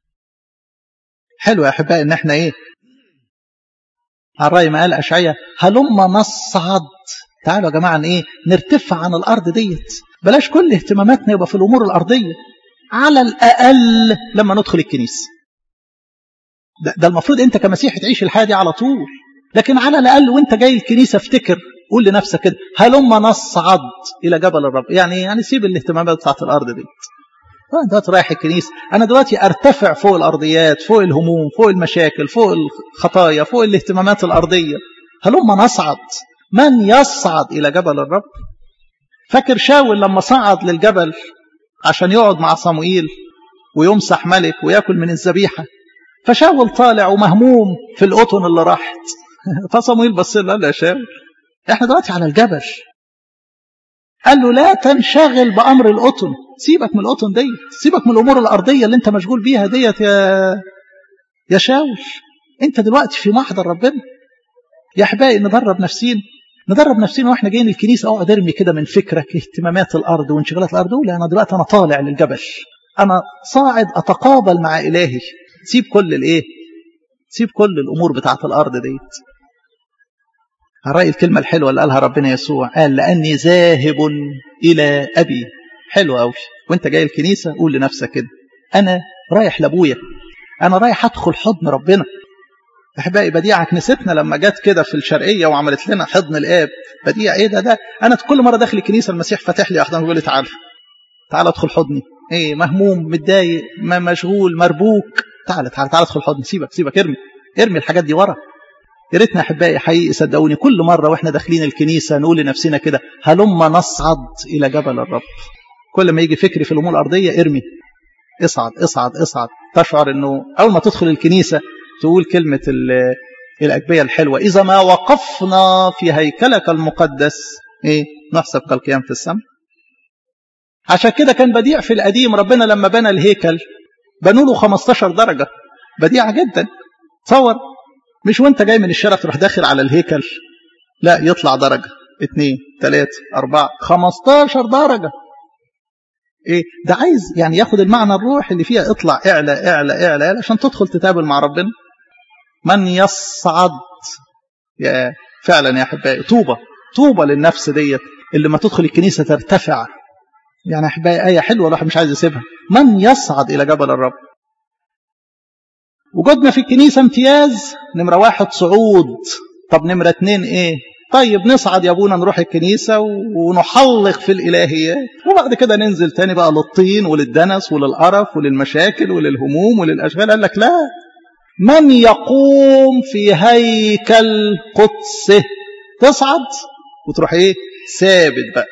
[SPEAKER 1] حلو يا احبائي ان احنا ايه على الرأي ما قال اشعياء هلما نصعد. تعالوا يا جماعه ايه نرتفع عن الارض ديت، بلاش كل اهتماماتنا يبقى في الامور الارضيه. على الاقل لما ندخل الكنيسه، ده, ده المفروض انت كمسيحي تعيش الحياه دي على طول. لكن على الاقل وانت جاي الكنيسه افتكر، قول لنفسك كده هلما نصعد الى جبل الرب. يعني يعني سيب الاهتمامات بتاعت الارض دي، انت دلوقتي رايح الكنيسه، انا دلوقتي ارتفع فوق الارضيات، فوق الهموم، فوق المشاكل، فوق الخطايا، فوق الاهتمامات الارضيه. هلما نصعد. من يصعد الى جبل الرب؟ فاكر شاول لما صعد للجبل عشان يقعد مع صموئيل ويمسح ملك وياكل من الذبيحه، فشاول طالع ومهموم في القطن اللي راحت. فصموئيل بص له قال له يا شاول احنا دلوقتي على الجبل. قال له لا تنشغل بامر القطن، سيبك من القطن ديت، سيبك من الامور الارضيه اللي انت مشغول بيها ديت يا يا شاول. انت دلوقتي في محضر ربنا. يا احبائي ندرب نفسين ندرب نفسين واحنا جايين الكنيسه. اقعد ارمي كده من فكرك اهتمامات الارض وانشغالات الارض، ولا انا دلوقتي انا طالع للجبل، انا صاعد اتقابل مع الهي. سيب كل الايه سيب كل الامور بتاعت الارض ديت. هرأي الكلمه الحلوه اللي قالها ربنا يسوع، قال لاني ذاهب الى ابي. حلو قوي. وانت جاي الكنيسه قول لنفسك كده انا رايح لابويا، انا رايح ادخل حضن ربنا. احبائي بديعه كنيستنا لما جت كده في الشرقيه وعملت لنا حضن الاب، بديع ايه ده ده انا كل مره داخل الكنيسه المسيح فاتح لي احضان ويقول لي تعال تعال ادخل حضني. ايه مهموم متضايق مشغول مربوك، تعال تعال تعال ادخل حضني. سيبك سيبك ارمي ارمي الحاجات دي ورا. يا ريتنا احبائي حقيقي صدقوني كل مره واحنا داخلين الكنيسه نقول لنفسنا كده هلما نصعد الى جبل الرب. كل ما يجي فكري في الامور الارضيه ارمي، اصعد اصعد اصعد. تشعر انه اول ما تدخل الكنيسه تقول كلمه الاجبيه الحلوه، اذا ما وقفنا في هيكلك المقدس ايه نحسب كالقيام في السماء. عشان كده كان بديع في القديم ربنا لما بنى الهيكل بنوا له خمستاشر درجه. بديعه جدا. تصور مش وانت جاي من الشارع تروح داخل على الهيكل، لا يطلع درجه اثنين ثلاثة أربعة خمستاشر درجه. ايه ده عايز يعني ياخد المعنى الروح اللي فيها اطلع اعلى اعلى اعلى عشان تدخل تتقابل مع ربنا. من يصعد. يا فعلا يا احبائي طوبى طوبى للنفس ديت اللي ما تدخل الكنيسه ترتفع. يعني يا احبائي ايه حلوه الواحد مش عايز يسيبها. من يصعد الى جبل الرب. وجودنا في الكنيسه امتياز. نمره واحد صعود. طب نمره اتنين ايه؟ طيب نصعد يا ابونا نروح الكنيسه ونحلق في الالهيات، وبعد كده ننزل تاني بقى للطين وللدنس وللقرف وللمشاكل وللهموم وللاشغال. قال لك لا، من يقوم في هيكل قدسه. تصعد وتروح ايه ثابت بقى.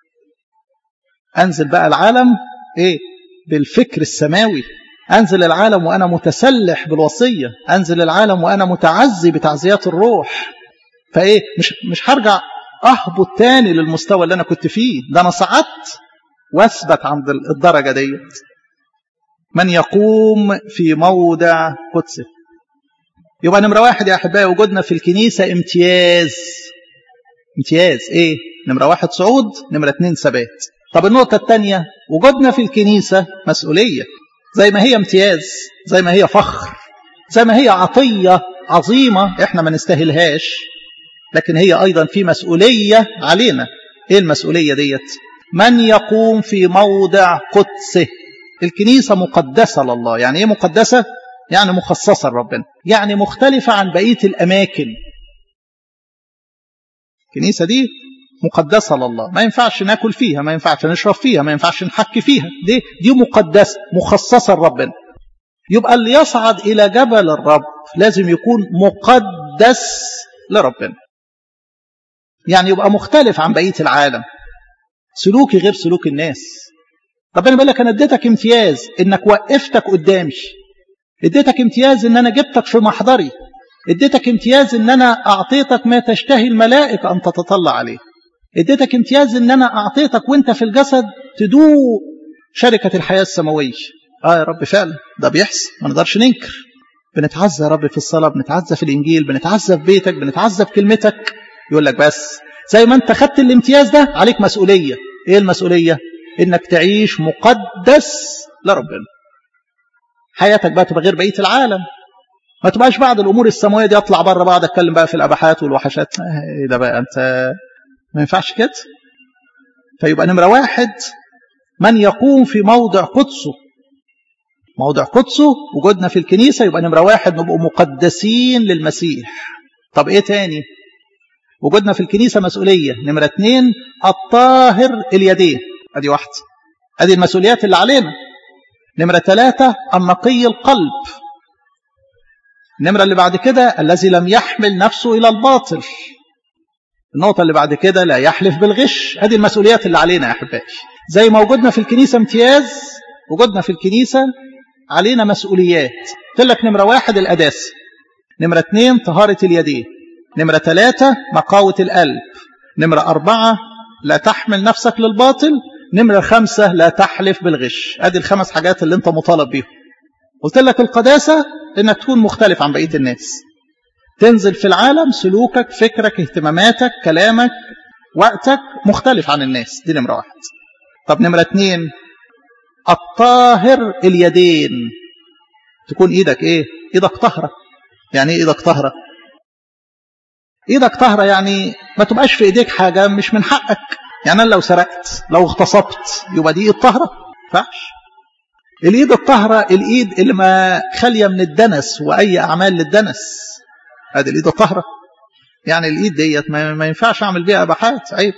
[SPEAKER 1] انزل بقى العالم ايه بالفكر السماوي، انزل العالم وانا متسلح بالوصيه، انزل العالم وانا متعزي بتعزيات الروح. فايه مش مش هرجع اهبط تاني للمستوى اللي انا كنت فيه، ده انا صعدت واثبت عند الدرجه ديت. من يقوم في موضع قدسه. يبقى نمره واحد يا احبائي وجودنا في الكنيسه امتياز. امتياز ايه؟ نمره واحد صعود، نمره اتنين ثبات. طب النقطه الثانيه وجودنا في الكنيسه مسؤوليه. زي ما هي امتياز، زي ما هي فخر، زي ما هي عطيه عظيمه احنا ما نستاهلهاش، لكن هي ايضا في مسؤوليه علينا. ايه المسؤوليه ديت؟ من يقوم في موضع قدسه. الكنيسه مقدسه لله. يعني ايه مقدسه؟ يعني مخصصه لربنا، يعني مختلفه عن بقيه الاماكن. الكنيسه دي مقدسه لله، ما ينفعش ناكل فيها، ما ينفعش نشرب فيها، ما ينفعش نحكي فيها. دي دي مقدسه مخصصه لربنا. يبقى اللي يصعد الى جبل الرب لازم يكون مقدس لربنا، يعني يبقى مختلف عن بقية العالم، سلوكي غير سلوك الناس. ربنا بيقول لك أنا اديتك امتياز إنك وقفتك قدامي، اديتك امتياز إن أنا جبتك في محضري، اديتك امتياز إن أنا أعطيتك ما تشتهي الملائكة أن تتطلع عليه، اديتك امتياز إن أنا أعطيتك وإنت في الجسد تدوق شركة الحياة السماوية. آه يا رب فعلا ده بيحصل، ما نقدرش ننكر. بنتعزى يا رب في الصلاة، بنتعزى في الإنجيل، بنتعزى في بيتك، بنتعزى في كلمتك. يقول لك بس زي ما أنت خدت الامتياز ده عليك مسؤولية. إيه المسؤولية؟ إنك تعيش مقدس لربنا. حياتك بقى تبقى غير بقية العالم، ما تبقاش بعد الأمور السماوية دي أطلع بره بعض أتكلم بقى في الأباحات والوحشات. إيه ده بقى أنت، ما ينفعش كده. فيبقى نمرة واحد من يقوم في موضع قدسه، موضع قدسه وجودنا في الكنيسة، يبقى نمرة واحد نبقى مقدسين للمسيح. طب إيه تاني؟ وجودنا في الكنيسة مسؤولية. نمرة اتنين الطاهر اليدين، أدي واحدة، أدي المسؤوليات اللي علينا. نمرة ثلاثة النقي القلب. النمرة اللي بعد كده الذي لم يحمل نفسه إلى الباطل. النقطة اللي بعد كده لا يحلف بالغش. هذه المسؤوليات اللي علينا يا أحبائي. زي ما وجودنا في الكنيسة امتياز، وجودنا في الكنيسة علينا مسؤوليات. قلت لك نمرة واحد القداسة، نمرة اثنين طهارة اليدين، نمرة ثلاثة نقاوة القلب، نمرة أربعة لا تحمل نفسك للباطل، نمرة خمسة لا تحلف بالغش. هذه الخمس حاجات اللي انت مطالب بيهم. قلت لك القداسة انك تكون مختلف عن بقية الناس، تنزل في العالم سلوكك، فكرك، اهتماماتك، كلامك، وقتك مختلف عن الناس. دي نمرة واحد. طب نمرة اتنين الطاهر اليدين، تكون ايدك ايه؟ ايدك طهرة. يعني ايه ايدك طهرة؟ ايدك طهرة يعني ما تبقاش في ايديك حاجة مش من حقك. يعني أنا لو سرقت، لو اغتصبت، يبقى دي ايد طهرة؟ فعش. الايد الطهرة الايد اللي ما خالية من الدنس واي اعمال للدنس، هذه الايد الطهرة. يعني الايد ديت ما ينفعش اعمل بيها اباحات، عيب.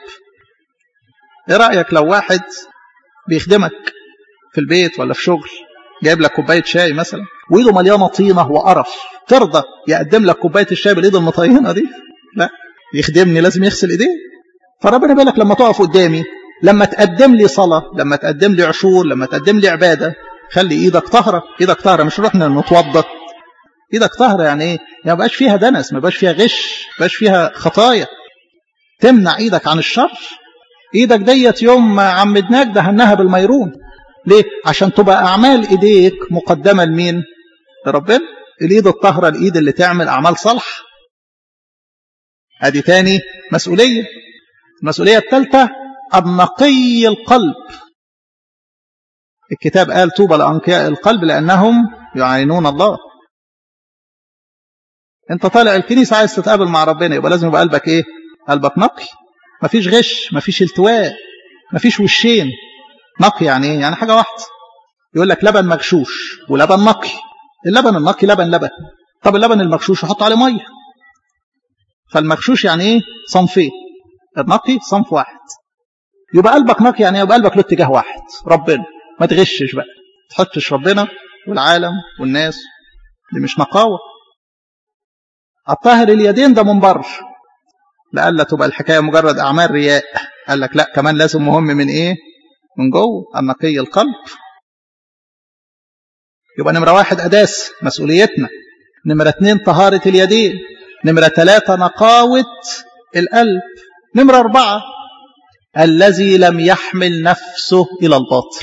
[SPEAKER 1] ايه رأيك لو واحد بيخدمك في البيت ولا في شغل، جايب لك كوباية شاي مثلا وايده مليانة طينة وقرف، ترضى يقدم لك كوباية الشاي بالايد المطينة دي؟ لا، يخدمني لازم يغسل ايديه. فربنا بيقول لك لما تقف قدامي، لما تقدم لي صلاة، لما تقدم لي عشور، لما تقدم لي عبادة، خلي ايدك طهرة. ايدك طهرة مش رحنا نتوضى. ايدك طهرة يعني ايه؟ يعني ما بقاش فيها دنس، ما بقاش فيها غش، ما بقاش فيها خطايا، تمنع ايدك عن الشر. ايدك ديت يوم ما عمدناك دهناها بالميرون. ليه؟ عشان تبقى اعمال ايديك مقدمة لمين؟ لربنا. الايد الطهرة الايد اللي تعمل اعمال صالحة. ادي تاني مسؤولية. المسؤولية الثالثة النقي القلب. الكتاب قال طوبى لأنقياء القلب لأنهم يعينون الله. انت طالع الكنيسة عايز تتقابل مع ربنا، يبقى لازم يبقى قلبك ايه؟ قلبك نقي، مفيش غش، مفيش التواء، مفيش وشين. نقي يعني ايه؟ يعني حاجة واحدة. يقول لك لبن مغشوش ولبن نقي. اللبن النقي لبن لبن، طب اللبن المغشوش يحط عليه ميه. فالمغشوش يعني ايه؟ صنفين، النقي صنف واحد. يبقى قلبك نقي يعني يبقى قلبك له اتجاه واحد، ربنا. ما تغشش بقى، تحطش ربنا والعالم والناس، دي مش نقاوة. الطاهر اليدين ده من بره، لألا تبقى الحكاية مجرد أعمال رياء. قال لك لا، كمان لازم مهم من إيه؟ من جوه، النقي القلب. يبقى نمرة واحد قداس مسؤوليتنا، نمرة اتنين طهارة اليدين، نمرة ثلاثة نقاوة القلب، نمرة أربعة الذي لم يحمل نفسه إلى الباطل.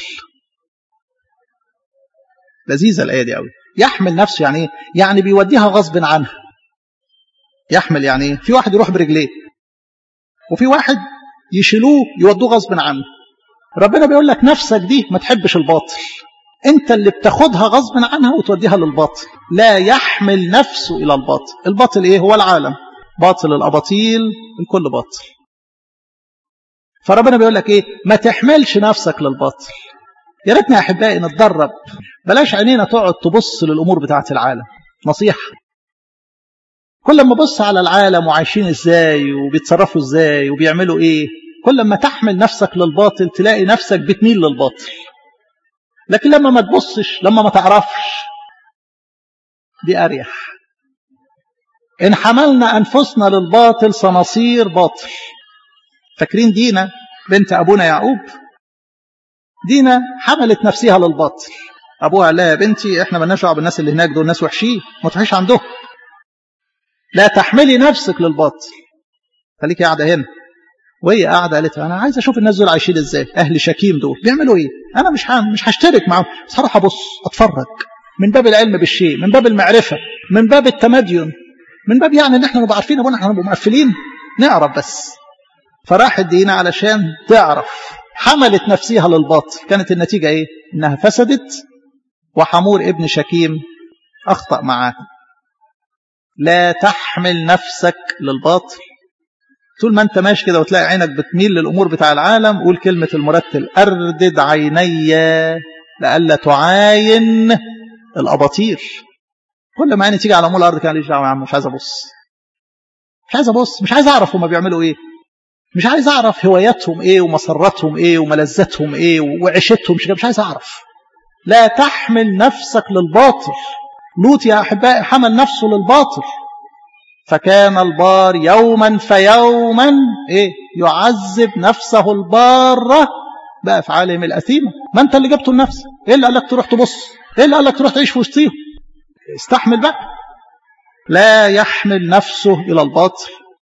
[SPEAKER 1] لذيذة الآية دي قوي. يحمل نفسه يعني إيه؟ يعني بيوديها غصب عنها. يحمل يعني إيه؟ في واحد يروح برجليه وفي واحد يشيلوه يودوه غصب عنه. ربنا بيقول لك نفسك دي ما تحبش الباطل، انت اللي بتاخدها غصب عنها وتوديها للباطل. لا يحمل نفسه إلى الباطل. الباطل إيه؟ هو العالم، باطل الأباطيل، الكل باطل. فربنا بيقول لك إيه؟ ما تحملش نفسك للباطل. يا ريتنا يا أحبائي نتدرب، بلاش عينينا تقعد تبص للأمور بتاعة العالم. نصيحة، كل ما بص على العالم وعايشين إزاي وبيتصرفوا إزاي وبيعملوا إيه، كل ما تحمل نفسك للباطل تلاقي نفسك بتميل للباطل. لكن لما ما تبصش، لما ما تعرفش، دي أريح. إن حملنا أنفسنا للباطل سنصير باطل. فاكرين دينا بنت أبونا يعقوب؟ دينا حملت نفسها للباطل. أبوها قال لها يا بنتي إحنا مالناش دعوة بالناس اللي هناك دول، ناس وحشين، ما تروحيش عندهم، لا تحملي نفسك للباطل، خليكي قاعدة هنا. وهي قاعدة قالت أنا عايز أشوف الناس دول عايشين إزاي، أهل شكيم دول بيعملوا إيه، أنا مش مش هشترك معاهم، بس هروح أبص أتفرج من باب العلم بالشيء، من باب المعرفة، من باب التمدين، من باب يعني إن إحنا نبقى عارفين أبونا، إحنا نبقى مقفلين نعرف بس. فراحت دينا علشان تعرف، حملت نفسها للباطل. كانت النتيجة إيه؟ إنها فسدت، وحمور ابن شكيم أخطأ معاه. لا تحمل نفسك للباطل. طول ما أنت ماشي كده وتلاقي عينك بتميل للأمور بتاع العالم، قول كلمة المرتل: أردد عيني لألا تعاين الأباطير. كل ما عيني تيجي على أمور الأرض كان ليش دعوة يا عم، مش عايز أبص، مش عايز أبص، مش عايز أعرف هما بيعملوا إيه، مش عايز أعرف هواياتهم إيه ومسراتهم إيه وملذاتهم إيه وعيشتهم، مش عايز أعرف. لا تحمل نفسك للباطل. لوط يا أحبائي حمل نفسه للباطل، فكان البار يوما فيوما إيه يعذب نفسه البارة بأفعالهم الأثيمة. ما أنت اللي جبته لنفسك، إيه اللي قال لك تروح تبص، إيه اللي قال لك تروح تعيش في وسطهم؟ استحمل بقى. لا يحمل نفسه إلى الباطل.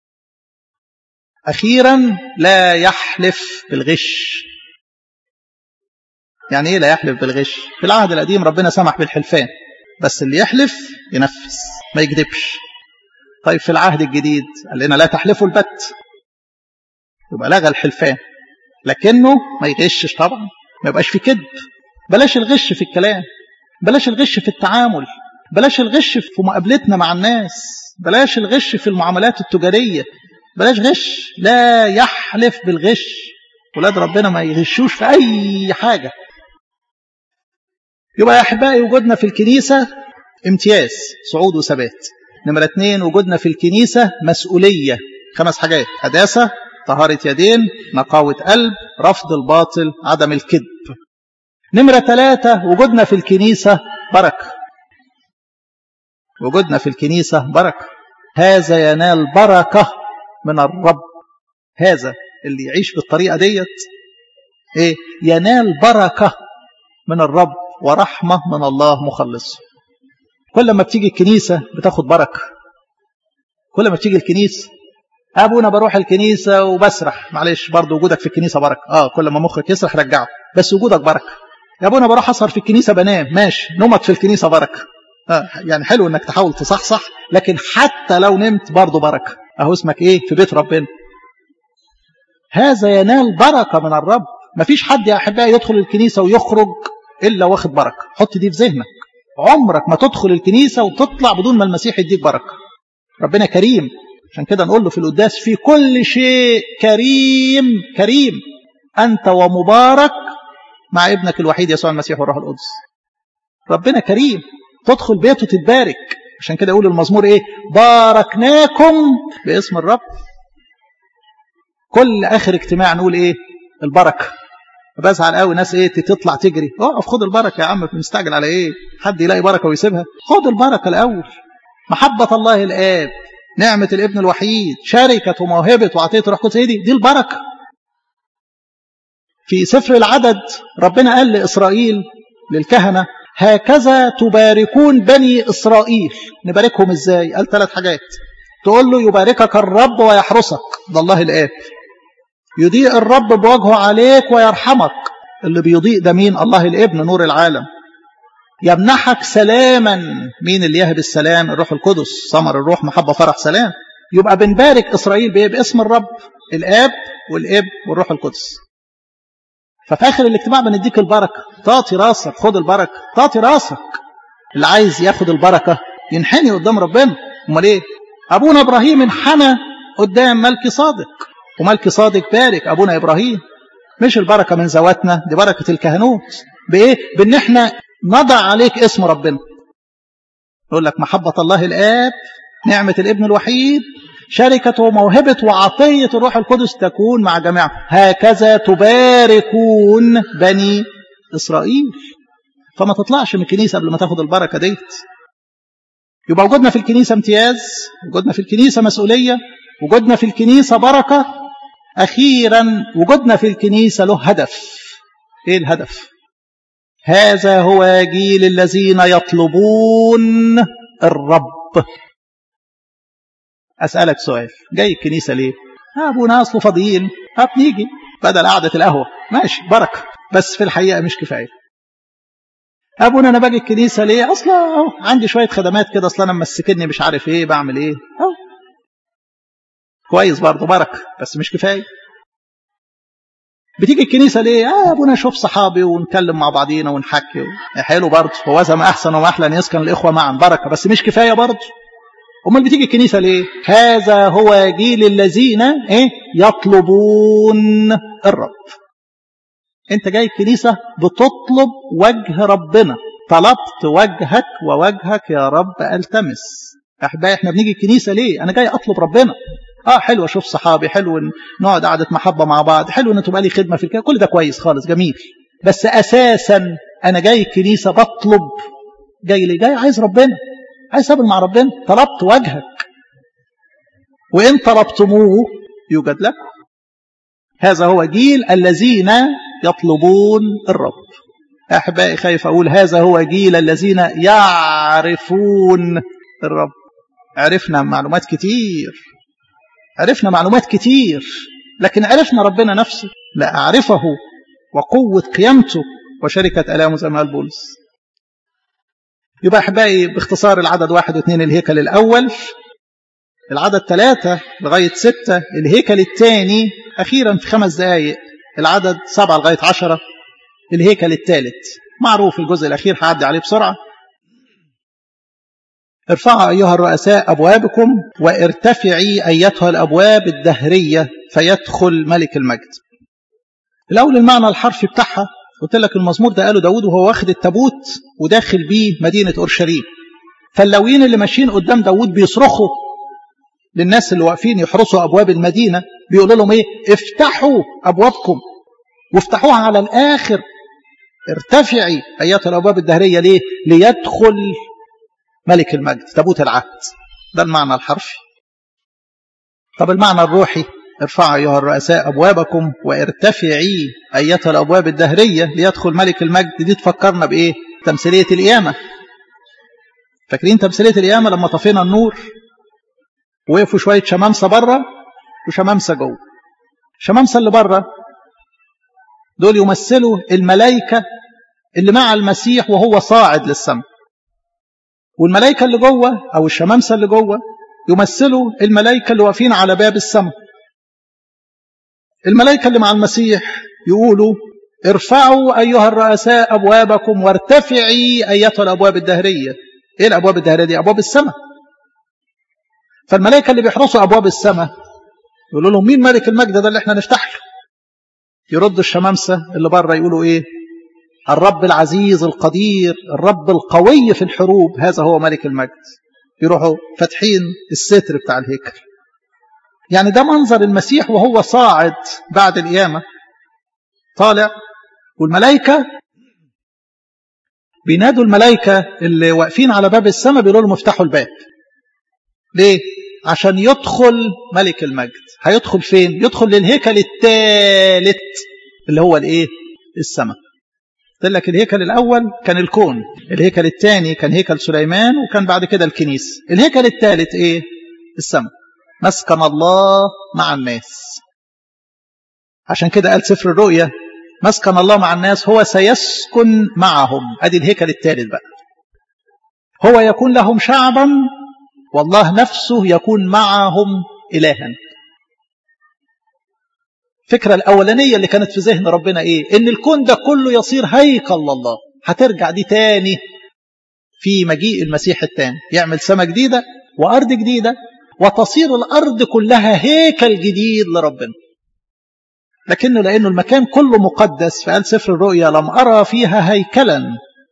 [SPEAKER 1] أخيرا لا يحلف بالغش. يعني إيه لا يحلف بالغش؟ في العهد القديم ربنا سمح بالحلفان، بس اللي يحلف ينفذ ما يكذبش. طيب في العهد الجديد قال لنا لا تحلفوا البت، يبقى لغى الحلفان، لكنه ما يغشش طبعا، ما يبقاش في كذب. بلاش الغش في الكلام، بلاش الغش في التعامل، بلاش الغش في مقابلتنا مع الناس، بلاش الغش في المعاملات التجارية، بلاش غش. لا يحلف بالغش. ولاد ربنا ما يغشوش في أي حاجة. يبقى يا أحبائي وجودنا في الكنيسة امتياز، صعود وثبات. نمرة اثنين، وجودنا في الكنيسة مسؤولية. خمس حاجات: قداسة، طهارة يدين، نقاوة قلب، رفض الباطل، عدم الكذب. نمرة ثلاثة، وجودنا في الكنيسة بركة. وجودنا في الكنيسة بركة. هذا ينال بركة من الرب. هذا اللي يعيش بالطريقة ديت ايه ينال بركة من الرب ورحمة من الله مخلص. كل ما بتيجي الكنيسة بتاخد بركة. كل ما بتيجي الكنيسة، أبونا بروح الكنيسة وبسرح، معلش برضو وجودك في الكنيسة بركة. آه كل ما مخك يسرح رجعه، بس وجودك بركة. يا أبونا بروح أسهر في الكنيسة بنام، ماشي، نومك في الكنيسة بركة. آه يعني حلو إنك تحاول تصحصح، لكن حتى لو نمت برضو بركة. أهو اسمك إيه في بيت ربنا. هذا ينال بركة من الرب. مفيش حد يا أحبائي يدخل الكنيسة ويخرج إلا واخد بركة. حط دي في ذهنك. عمرك ما تدخل الكنيسة وتطلع بدون ما المسيح يديك بركة. ربنا كريم، عشان كده نقول له في القداس: في كل شيء كريم كريم أنت ومبارك مع ابنك الوحيد يسوع المسيح والروح القدس. ربنا كريم، تدخل بيته تتبارك. عشان كده يقول المزمور إيه؟ باركناكم باسم الرب. كل آخر اجتماع نقول إيه؟ البركة. بزعل قوي ناس ايه تطلع تجري، اقف خد البركه يا عم، مستعجل على ايه؟ حد يلاقي بركه ويسيبها؟ خد البركه الاول. محبه الله الاب، نعمه الابن الوحيد، شركه وموهبه وعطيه الروح القدس، دي دي البركه. في سفر العدد ربنا قال لاسرائيل للكهنه: هكذا تباركون بني اسرائيل. نباركهم ازاي؟ قال ثلاث حاجات. تقول له: يباركك الرب ويحرسك، ده الله الاب. يضيء الرب بوجهه عليك ويرحمك، اللي بيضيء ده مين؟ الله الابن نور العالم. يمنحك سلاما، مين اللي يهب السلام؟ الروح القدس. ثمر الروح محبة فرح سلام. يبقى بنبارك إسرائيل بإيه؟ باسم الرب الآب والابن والروح القدس. ففي آخر الاجتماع بنديك البركة. تعطي راسك، خد البركة، تعطي راسك. اللي عايز ياخد البركة ينحني قدام ربنا. امال ايه؟ أبونا إبراهيم انحنى قدام ملكي صادق، وملكي صادق بارك أبونا إبراهيم. مش البركة من ذواتنا، دي بركة الكهنوت. بإيه؟ بأن احنا نضع عليك اسم ربنا. يقول لك: محبة الله الآب، نعمة الابن الوحيد، شركة وموهبة وعطية الروح القدس تكون مع جميعهم. هكذا تباركون بني إسرائيل. فما تطلعش من الكنيسة قبل ما تاخد البركة ديت. يبقى وجودنا في الكنيسة امتياز، وجودنا في الكنيسة مسؤولية، وجودنا في الكنيسة بركة. أخيرا وجودنا في الكنيسة له هدف. إيه الهدف؟ هذا هو جيل الذين يطلبون الرب. أسألك سؤال، جاي الكنيسة ليه؟ أبونا أصله فاضيين، بنيجي بدل قعدة القهوة، ماشي بركة، بس في الحقيقة مش كفاية. أبونا أنا باجي الكنيسة ليه؟ أصلا عندي شوية خدمات كده، أصلا أنا مسكني مش عارف إيه بعمل إيه. أو. كويس برضه بركة، بس مش كفاية. بتيجي الكنيسة ليه؟ آه أبونا أشوف صحابي ونكلم مع بعضينا ونحكي. حلو برضه، هو زي ما أحسن وما أحلى أن يسكن الإخوة معا، بركة، بس مش كفاية برضه. أمال بتيجي الكنيسة ليه؟ هذا هو جيل الذين إيه؟ يطلبون الرب. أنت جاي الكنيسة بتطلب وجه ربنا. طلبت وجهك ووجهك يا رب ألتمس. أحبائي إحنا بنيجي الكنيسة ليه؟ أنا جاي أطلب ربنا. آه حلو أشوف صحابي، حلو نقعد قعدة محبة مع بعض، حلو إن تبقى لي خدمة في الكنيسة، كل ده كويس خالص جميل. بس أساسا أنا جاي الكنيسة بطلب. جاي ليه؟ جاي عايز ربنا، عايز أقابل مع ربنا. طلبت وجهك، وإن طلبتموه يوجد لكم. هذا هو جيل الذين يطلبون الرب. أحبائي خايف أقول هذا هو جيل الذين يعرفون الرب. عرفنا معلومات كتير، عرفنا معلومات كتير، لكن عرفنا ربنا نفسه؟ لا أعرفه وقوة قيامته وشركة ألامه زي ما قال بولس. يبقى أحبائي باختصار العدد واحد واثنين الهيكل الأول، العدد ثلاثة لغاية ستة الهيكل الثاني، أخيرا في خمس دقائق العدد سبعة لغاية عشرة الهيكل الثالث. معروف الجزء الأخير هعدي عليه بسرعة. ارفعوا أيها الرؤساء أبوابكم وارتفعي أيتها الأبواب الدهرية فيدخل ملك المجد. الأول المعنى الحرفي بتاعها، قلت لك المزمور ده قاله داود وهو واخد التابوت وداخل بيه مدينة أورشليم. فاللاويين اللي ماشيين قدام داود بيصرخوا للناس اللي واقفين يحرسوا أبواب المدينة، بيقولوا لهم إيه؟ افتحوا أبوابكم وافتحوها على الآخر. ارتفعي أيتها الأبواب الدهرية. ليه؟ ليدخل ملك المجد، تابوت العهد. ده المعنى الحرفي. طب المعنى الروحي، ارفعوا أيها الرؤساء أبوابكم وارتفعي أيتها الأبواب الدهرية ليدخل ملك المجد. دي تفكرنا بإيه؟ تمثيلية القيامة. فاكرين تمثيلية القيامة لما طفينا النور وقفوا شوية شمامسة بره وشمامسة جوه. شمامسة اللي بره دول يمثلوا الملائكة اللي مع المسيح وهو صاعد للسماء، والملائكة اللي جوه أو الشمامسة اللي جوه يمثلوا الملائكة اللي واقفين على باب السماء. الملائكة اللي مع المسيح يقولوا ارفعوا أيها الرؤساء أبوابكم وارتفعي أيتها الأبواب الدهرية. إيه الأبواب الدهرية دي؟ أبواب السماء. فالملائكة اللي بيحرسوا أبواب السماء يقولوا لهم مين ملك المجد ده اللي احنا نفتح له؟ يردوا الشمامسة اللي بره يقولوا إيه؟ الرب العزيز القدير، الرب القوي في الحروب، هذا هو ملك المجد. يروحوا فاتحين الستر بتاع الهيكل. يعني ده منظر المسيح وهو صاعد بعد القيامة، طالع، والملائكة بينادوا الملائكة اللي واقفين على باب السماء بيقولوا لهم افتحوا الباب. ليه؟ عشان يدخل ملك المجد. هيدخل فين؟ يدخل للهيكل الثالث اللي هو الايه؟ السماء. قلت لك الهيكل الأول كان الكون، الهيكل الثاني كان هيكل سليمان، وكان بعد كده الكنيسة. الهيكل الثالث ايه؟ السماء، مسكن الله مع الناس. عشان كده قال سفر الرؤيا مسكن الله مع الناس هو سيسكن معهم. ادي الهيكل الثالث بقى. هو يكون لهم شعبا والله نفسه يكون معهم إلها. الفكرة الأولانية اللي كانت في ذهن ربنا إيه؟ إن الكون ده كله يصير هيكل الله. هترجع دي تاني في مجيء المسيح التاني، يعمل سماء جديدة وأرض جديدة، وتصير الأرض كلها هيكل جديد لربنا. لكنه لأنه المكان كله مقدس، فقال سفر الرؤيا لم أرى فيها هيكلا.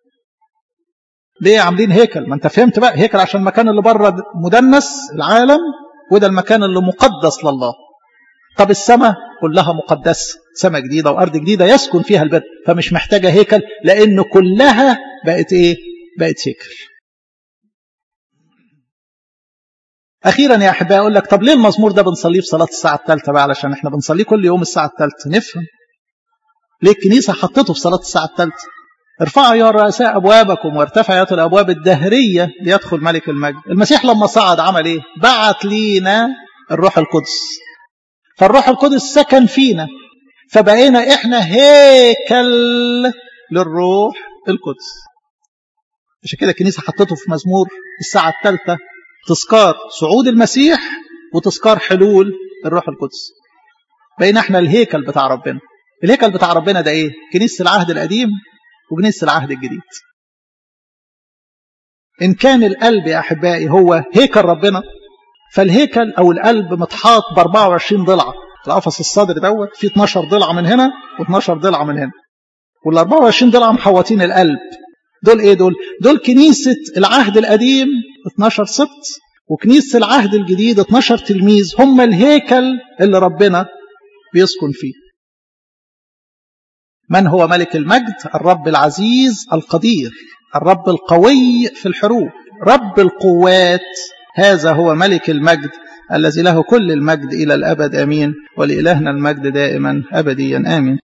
[SPEAKER 1] ليه عاملين هيكل؟ ما انت فهمت بقى، هيكل عشان المكان اللي بره مدنس العالم، وده المكان اللي مقدس لله. طب السماء كلها مقدسة، سماء جديدة وأرض جديدة يسكن فيها البر، فمش محتاجة هيكل، لأنه كلها بقت إيه؟ بقت هيكل. أخيرا يا أحبائي أقول لك طب ليه المزمور ده بنصليه في صلاة الساعة الثالثة بقى؟ علشان احنا بنصليه كل يوم الساعة الثالثة. نفهم ليه الكنيسة حطته في صلاة الساعة الثالثة. ارفعوا يا رؤساء أبوابكم وارتفع يا الأبواب الدهرية ليدخل ملك المجد. المسيح لما صعد عمل إيه؟ بعت لينا الروح القدس، فالروح القدس سكن فينا، فبقينا إحنا هيكل للروح القدس. عشان كده الكنيسة حطته في مزمور الساعة الثالثة، تذكار صعود المسيح وتذكار حلول الروح القدس. بقينا إحنا الهيكل بتاع ربنا. الهيكل بتاع ربنا ده إيه؟ كنيسة العهد القديم وكنيسة العهد الجديد. إن كان القلب يا أحبائي هو هيكل ربنا، فالهيكل أو القلب متحاط ب أربعة وعشرين ضلعة. القفص الصدر دوت فيه اتناشر ضلعة من هنا و12 ضلعة من هنا، وال أربعة وعشرين ضلعة محوطين القلب. دول إيه دول؟ دول كنيسة العهد القديم اتناشر سبط، وكنيسة العهد الجديد اتناشر تلميذ. هم الهيكل اللي ربنا بيسكن فيه. من هو ملك المجد؟ الرب العزيز القدير، الرب القوي في الحروب، رب القوات. هذا هو ملك المجد الذي له كل المجد إلى الأبد. آمين. ولإلهنا المجد دائما أبديا آمين.